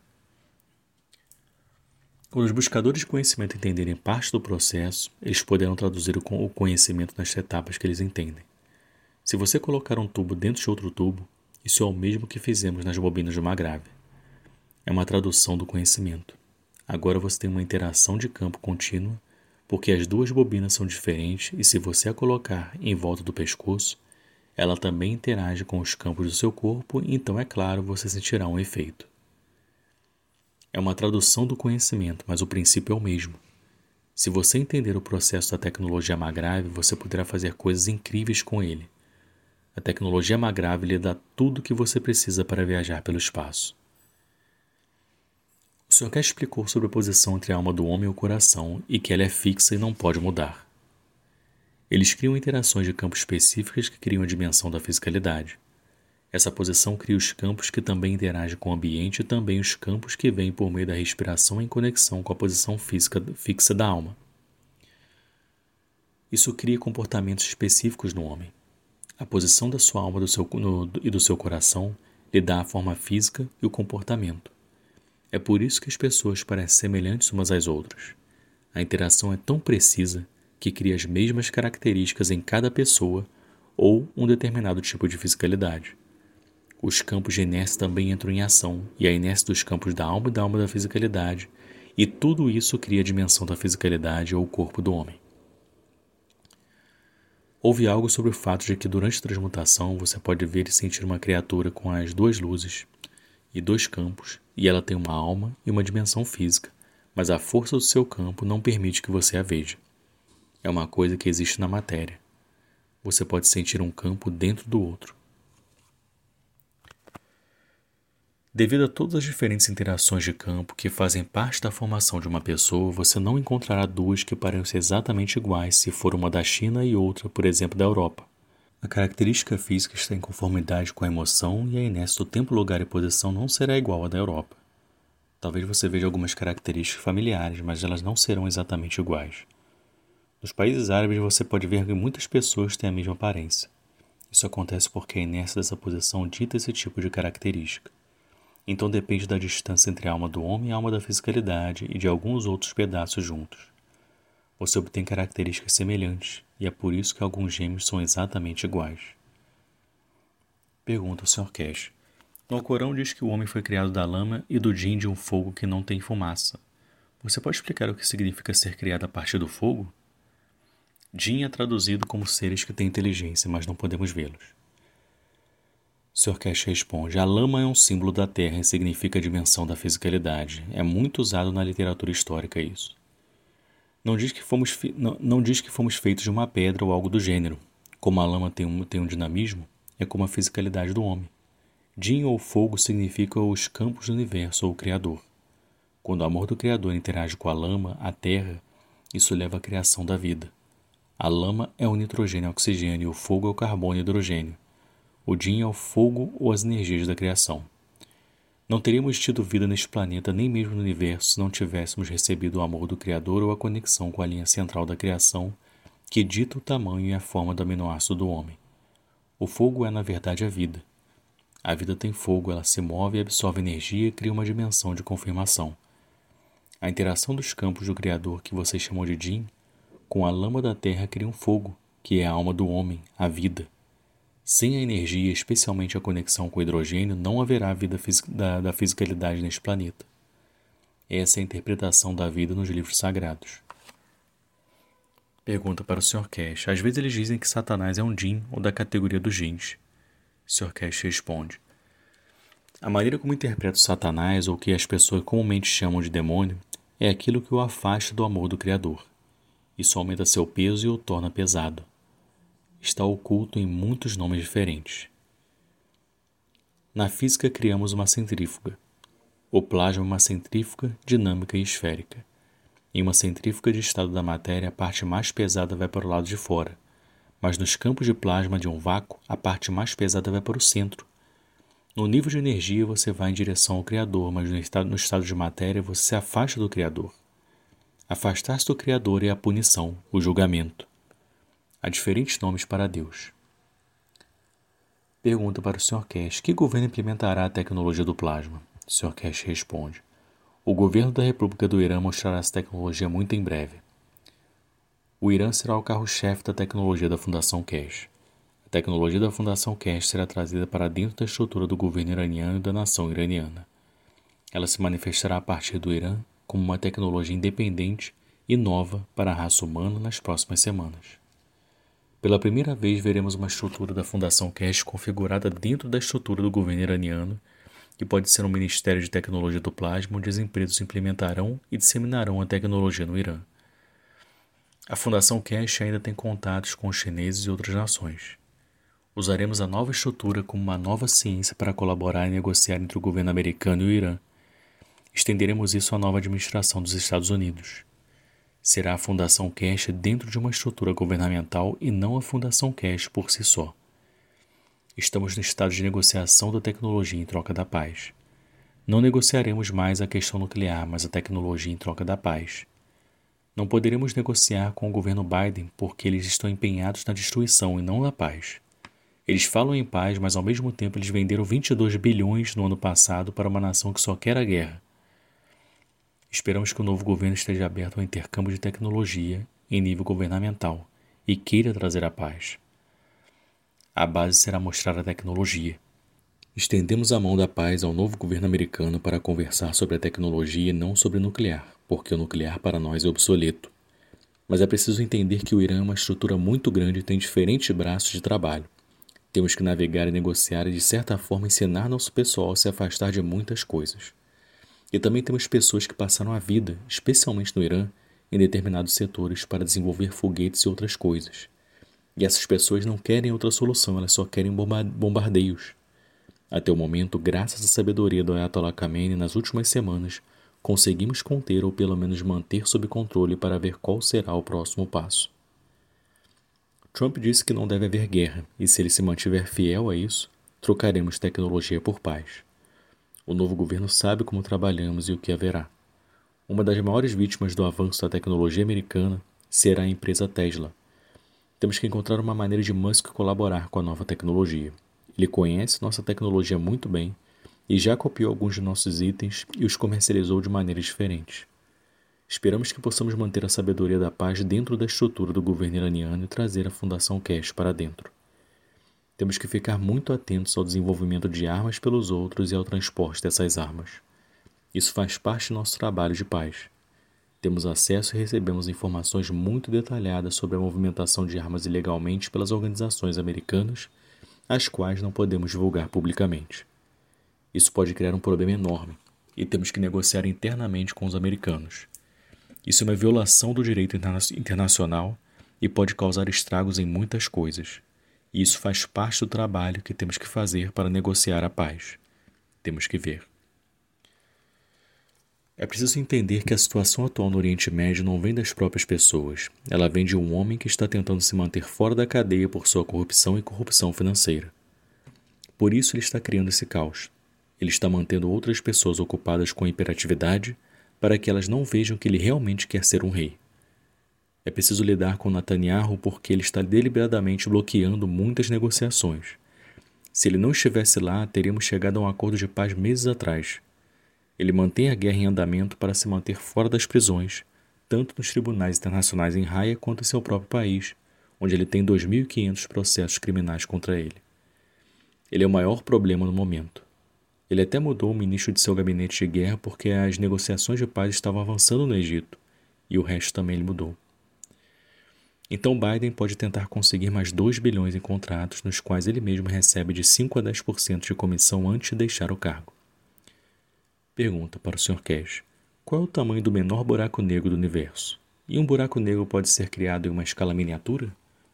Quando os buscadores de conhecimento entenderem parte do processo, eles poderão traduzir o conhecimento nas etapas que eles entendem. Se você colocar um tubo dentro de outro tubo, isso é o mesmo que fizemos nas bobinas de uma grave. É uma tradução do conhecimento. Agora você tem uma interação de campo contínua, porque as duas bobinas são diferentes e se você a colocar em volta do pescoço, ela também interage com os campos do seu corpo, então é claro, você sentirá um efeito. É uma tradução do conhecimento, mas o princípio é o mesmo. Se você entender o processo da tecnologia Magrave, você poderá fazer coisas incríveis com ele. A tecnologia Magrave lhe dá tudo o que você precisa para viajar pelo espaço. O senhor Cash explicou sobre a posição entre a alma do homem e o coração e que ela é fixa e não pode mudar. Eles criam interações de campos específicas que criam a dimensão da fisicalidade. Essa posição cria os campos que também interagem com o ambiente e também os campos que vêm por meio da respiração em conexão com a posição física fixa da alma. Isso cria comportamentos específicos no homem. A posição da sua alma do seu, no, e do seu coração lhe dá a forma física e o comportamento. É por isso que as pessoas parecem semelhantes umas às outras. A interação é tão precisa que cria as mesmas características em cada pessoa ou um determinado tipo de fisicalidade. Os campos de inércia também entram em ação, e a inércia dos campos da alma e da alma da fisicalidade, e tudo isso cria a dimensão da fisicalidade ou o corpo do homem. Houve algo sobre o fato de que durante a transmutação você pode ver e sentir uma criatura com as duas luzes e dois campos, e ela tem uma alma e uma dimensão física, mas a força do seu campo não permite que você a veja. É uma coisa que existe na matéria. Você pode sentir um campo dentro do outro. Devido a todas as diferentes interações de campo que fazem parte da formação de uma pessoa, você não encontrará duas que pareçam exatamente iguais se for uma da China e outra, por exemplo, da Europa. A característica física está em conformidade com a emoção e a inércia do tempo, lugar e posição não será igual à da Europa. Talvez você veja algumas características familiares, mas elas não serão exatamente iguais. Nos países árabes você pode ver que muitas pessoas têm a mesma aparência. Isso acontece porque a inércia dessa posição dita esse tipo de característica. Então depende da distância entre a alma do homem e a alma da fisicalidade e de alguns outros pedaços juntos. Você obtém características semelhantes, e é por isso que alguns gêmeos são exatamente iguais. Pergunta ao senhor Cash. No Alcorão diz que o homem foi criado da lama e do djin de um fogo que não tem fumaça. Você pode explicar o que significa ser criado a partir do fogo? Djin é traduzido como seres que têm inteligência, mas não podemos vê-los. senhor Cash responde, a lama é um símbolo da terra e significa a dimensão da fisicalidade. É muito usado na literatura histórica isso. Não diz que fomos, fi- não, não diz que fomos feitos de uma pedra ou algo do gênero. Como a lama tem um, tem um dinamismo, é como a fisicalidade do homem. Djin ou fogo significa os campos do universo ou o Criador. Quando o amor do Criador interage com a lama, a terra, isso leva à criação da vida. A lama é o nitrogênio e oxigênio e o fogo é o carbono e hidrogênio. O Djin é o fogo ou as energias da criação. Não teríamos tido vida neste planeta nem mesmo no universo se não tivéssemos recebido o amor do Criador ou a conexão com a linha central da criação que dita o tamanho e a forma do aminoácido do homem. O fogo é, na verdade, a vida. A vida tem fogo, ela se move e absorve energia e cria uma dimensão de confirmação. A interação dos campos do Criador que vocês chamam de Djin com a lama da terra cria um fogo, que é a alma do homem, a vida. Sem a energia, especialmente a conexão com o hidrogênio, não haverá vida da, da fisicalidade neste planeta. Essa é a interpretação da vida nos livros sagrados. Pergunta para o senhor Cash. Às vezes eles dizem que Satanás é um djin ou da categoria dos djins. O senhor Cash responde. A maneira como interpreto Satanás, ou o que as pessoas comumente chamam de demônio, é aquilo que o afasta do amor do Criador. Isso aumenta seu peso e o torna pesado. Está oculto em muitos nomes diferentes. Na física criamos uma centrífuga. O plasma é uma centrífuga dinâmica e esférica. Em uma centrífuga de estado da matéria, a parte mais pesada vai para o lado de fora, mas nos campos de plasma de um vácuo, a parte mais pesada vai para o centro. No nível de energia você vai em direção ao Criador, mas no estado, no estado de matéria você se afasta do Criador. Afastar-se do Criador é a punição, o julgamento. Há diferentes nomes para Deus. Pergunta para o senhor Cash. Que governo implementará a tecnologia do plasma? O senhor Cash responde. O governo da República do Irã mostrará essa tecnologia muito em breve. O Irã será o carro-chefe da tecnologia da Fundação Cash. A tecnologia da Fundação Cash será trazida para dentro da estrutura do governo iraniano e da nação iraniana. Ela se manifestará a partir do Irã como uma tecnologia independente e nova para a raça humana nas próximas semanas. Pela primeira vez veremos uma estrutura da Fundação Cash configurada dentro da estrutura do governo iraniano, que pode ser um Ministério de Tecnologia do Plasma, onde as empresas implementarão e disseminarão a tecnologia no Irã. A Fundação Cash ainda tem contatos com os chineses e outras nações. Usaremos a nova estrutura como uma nova ciência para colaborar e negociar entre o governo americano e o Irã. Estenderemos isso à nova administração dos Estados Unidos. Será a Fundação Cash dentro de uma estrutura governamental e não a Fundação Cash por si só. Estamos no estado de negociação da tecnologia em troca da paz. Não negociaremos mais a questão nuclear, mas a tecnologia em troca da paz. Não poderemos negociar com o governo Biden porque eles estão empenhados na destruição e não na paz. Eles falam em paz, mas ao mesmo tempo eles venderam vinte e dois bilhões no ano passado para uma nação que só quer a guerra. Esperamos que o novo governo esteja aberto ao intercâmbio de tecnologia em nível governamental e queira trazer a paz. A base será mostrar a tecnologia. Estendemos a mão da paz ao novo governo americano para conversar sobre a tecnologia e não sobre nuclear, porque o nuclear para nós é obsoleto. Mas é preciso entender que o Irã é uma estrutura muito grande e tem diferentes braços de trabalho. Temos que navegar e negociar e, de certa forma, ensinar nosso pessoal a se afastar de muitas coisas. E também temos pessoas que passaram a vida, especialmente no Irã, em determinados setores para desenvolver foguetes e outras coisas. E essas pessoas não querem outra solução, elas só querem bombardeios. Até o momento, graças à sabedoria do Ayatollah Khamenei nas últimas semanas, conseguimos conter ou pelo menos manter sob controle para ver qual será o próximo passo. Trump disse que não deve haver guerra, e se ele se mantiver fiel a isso, trocaremos tecnologia por paz. O novo governo sabe como trabalhamos e o que haverá. Uma das maiores vítimas do avanço da tecnologia americana será a empresa Tesla. Temos que encontrar uma maneira de Musk colaborar com a nova tecnologia. Ele conhece nossa tecnologia muito bem e já copiou alguns de nossos itens e os comercializou de maneiras diferentes. Esperamos que possamos manter a sabedoria da paz dentro da estrutura do governo iraniano e trazer a Fundação Cash para dentro. Temos que ficar muito atentos ao desenvolvimento de armas pelos outros e ao transporte dessas armas. Isso faz parte do nosso trabalho de paz. Temos acesso e recebemos informações muito detalhadas sobre a movimentação de armas ilegalmente pelas organizações americanas, as quais não podemos divulgar publicamente. Isso pode criar um problema enorme e temos que negociar internamente com os americanos. Isso é uma violação do direito interna- internacional e pode causar estragos em muitas coisas. E isso faz parte do trabalho que temos que fazer para negociar a paz. Temos que ver. É preciso entender que a situação atual no Oriente Médio não vem das próprias pessoas. Ela vem de um homem que está tentando se manter fora da cadeia por sua corrupção e corrupção financeira. Por isso ele está criando esse caos. Ele está mantendo outras pessoas ocupadas com a hiperatividade para que elas não vejam que ele realmente quer ser um rei. É preciso lidar com Netanyahu porque ele está deliberadamente bloqueando muitas negociações. Se ele não estivesse lá, teríamos chegado a um acordo de paz meses atrás. Ele mantém a guerra em andamento para se manter fora das prisões, tanto nos tribunais internacionais em Haia quanto em seu próprio país, onde ele tem dois mil e quinhentos processos criminais contra ele. Ele é o maior problema no momento. Ele até mudou o ministro de seu gabinete de guerra porque as negociações de paz estavam avançando no Egito, e o resto também ele mudou. Então Biden pode tentar conseguir mais dois bilhões em contratos, nos quais ele mesmo recebe de cinco a dez por cento de comissão antes de deixar o cargo. Pergunta para o senhor Cash: qual é o tamanho do menor buraco negro do universo? E um buraco negro pode ser criado em uma escala miniatura?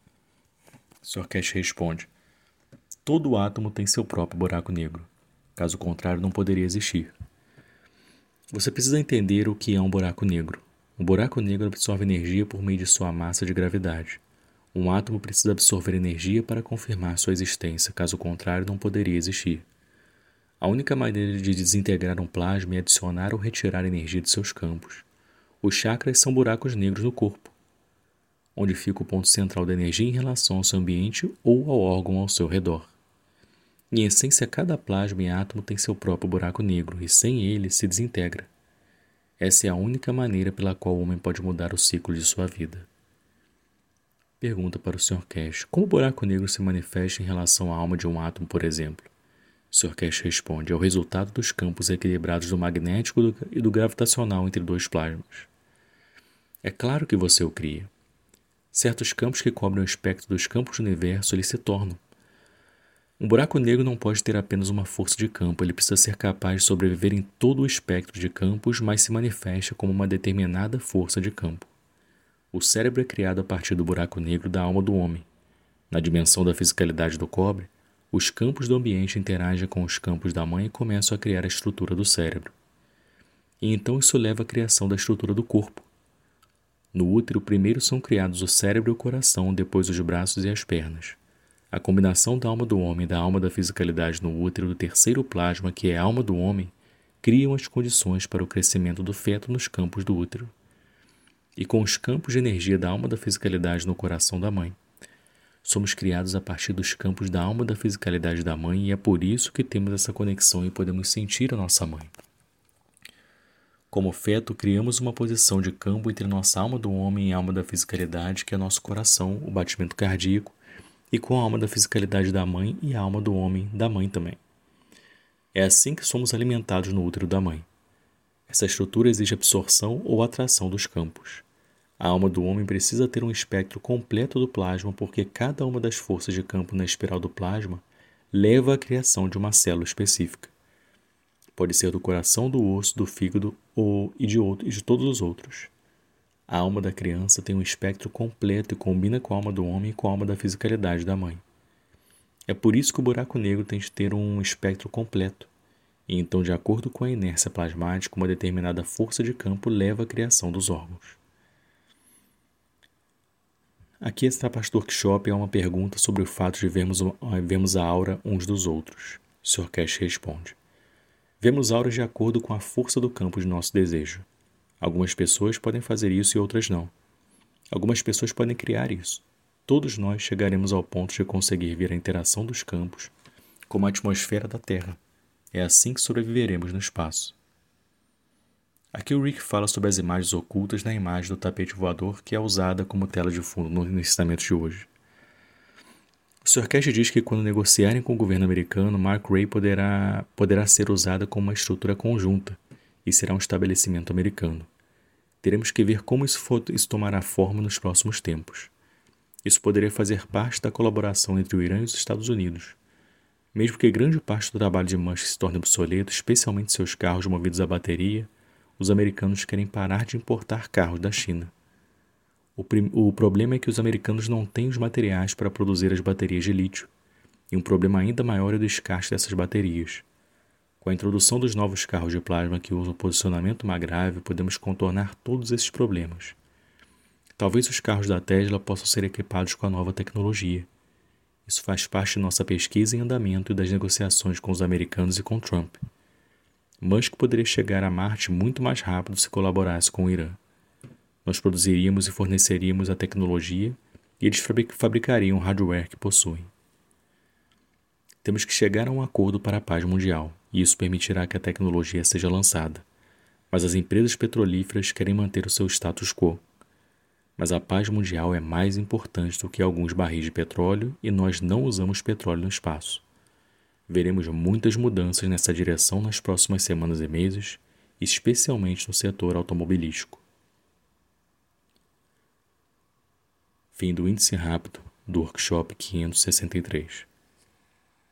O senhor Cash responde: todo átomo tem seu próprio buraco negro. Caso contrário, não poderia existir. Você precisa entender o que é um buraco negro. Um buraco negro absorve energia por meio de sua massa de gravidade. Um átomo precisa absorver energia para confirmar sua existência, caso contrário, não poderia existir. A única maneira de desintegrar um plasma é adicionar ou retirar energia de seus campos. Os chakras são buracos negros no corpo, onde fica o ponto central da energia em relação ao seu ambiente ou ao órgão ao seu redor. Em essência, cada plasma e átomo tem seu próprio buraco negro e sem ele se desintegra. Essa é a única maneira pela qual o homem pode mudar o ciclo de sua vida. Pergunta para o senhor Cash: como o buraco negro se manifesta em relação à alma de um átomo, por exemplo? O senhor Cash responde: é o resultado dos campos equilibrados do magnético e do gravitacional entre dois plasmas. É claro que você o cria. Certos campos que cobrem o espectro dos campos do universo, eles se tornam. Um buraco negro não pode ter apenas uma força de campo, ele precisa ser capaz de sobreviver em todo o espectro de campos, mas se manifesta como uma determinada força de campo. O cérebro é criado a partir do buraco negro da alma do homem. Na dimensão da fisicalidade do cobre, os campos do ambiente interagem com os campos da mãe e começam a criar a estrutura do cérebro. E então isso leva à criação da estrutura do corpo. No útero, primeiro são criados o cérebro e o coração, depois os braços e as pernas. A combinação da alma do homem e da alma da fisicalidade no útero do terceiro plasma, que é a alma do homem, criam as condições para o crescimento do feto nos campos do útero. E com os campos de energia da alma da fisicalidade no coração da mãe, Somos criados a partir dos campos da alma da fisicalidade da mãe e é por isso que temos essa conexão e podemos sentir a nossa mãe. Como feto, criamos uma posição de campo entre nossa alma do homem e a alma da fisicalidade, que é nosso coração, o batimento cardíaco, e com a alma da fisicalidade da mãe e a alma do homem, da mãe também. É assim que somos alimentados no útero da mãe. Essa estrutura exige absorção ou atração dos campos. A alma do homem precisa ter um espectro completo do plasma porque cada uma das forças de campo na espiral do plasma leva à criação de uma célula específica. Pode ser do coração, do osso, do fígado ou e de, outro, e de todos os outros. A alma da criança tem um espectro completo e combina com a alma do homem e com a alma da fisicalidade da mãe. É por isso que o buraco negro tem de ter um espectro completo. E então, de acordo com a inércia plasmática, uma determinada força de campo leva à criação dos órgãos. Aqui está Pastor Workshop é uma pergunta sobre o fato de vermos, vermos a aura uns dos outros. O senhor Cash responde. Vemos auras de acordo com a força do campo de nosso desejo. Algumas pessoas podem fazer isso e outras não. Algumas pessoas podem criar isso. Todos nós chegaremos ao ponto de conseguir ver a interação dos campos como a atmosfera da Terra. É assim que sobreviveremos no espaço. Aqui o Rick fala sobre as imagens ocultas na imagem do tapete voador que é usada como tela de fundo no ensinamento de hoje. O senhor Cash diz que quando negociarem com o governo americano, Mark Ray poderá, poderá ser usada como uma estrutura conjunta e será um estabelecimento americano. Teremos que ver como isso, for, isso tomará forma nos próximos tempos. Isso poderia fazer parte da colaboração entre o Irã e os Estados Unidos. Mesmo que grande parte do trabalho de Musk se torne obsoleto, especialmente seus carros movidos a bateria, os americanos querem parar de importar carros da China. O, prim- o problema é que os americanos não têm os materiais para produzir as baterias de lítio, e um problema ainda maior é o descarte dessas baterias. Com a introdução dos novos carros de plasma que usam posicionamento magrável, podemos contornar todos esses problemas. Talvez os carros da Tesla possam ser equipados com a nova tecnologia. Isso faz parte de nossa pesquisa em andamento e das negociações com os americanos e com Trump. Musk poderia chegar a Marte muito mais rápido se colaborasse com o Irã. Nós produziríamos e forneceríamos a tecnologia e eles fabricariam o hardware que possuem. Temos que chegar a um acordo para a paz mundial, e isso permitirá que a tecnologia seja lançada. Mas as empresas petrolíferas querem manter o seu status quo. Mas a paz mundial é mais importante do que alguns barris de petróleo e nós não usamos petróleo no espaço. Veremos muitas mudanças nessa direção nas próximas semanas e meses, especialmente no setor automobilístico. Fim do índice rápido do Workshop quinhentos e sessenta e três.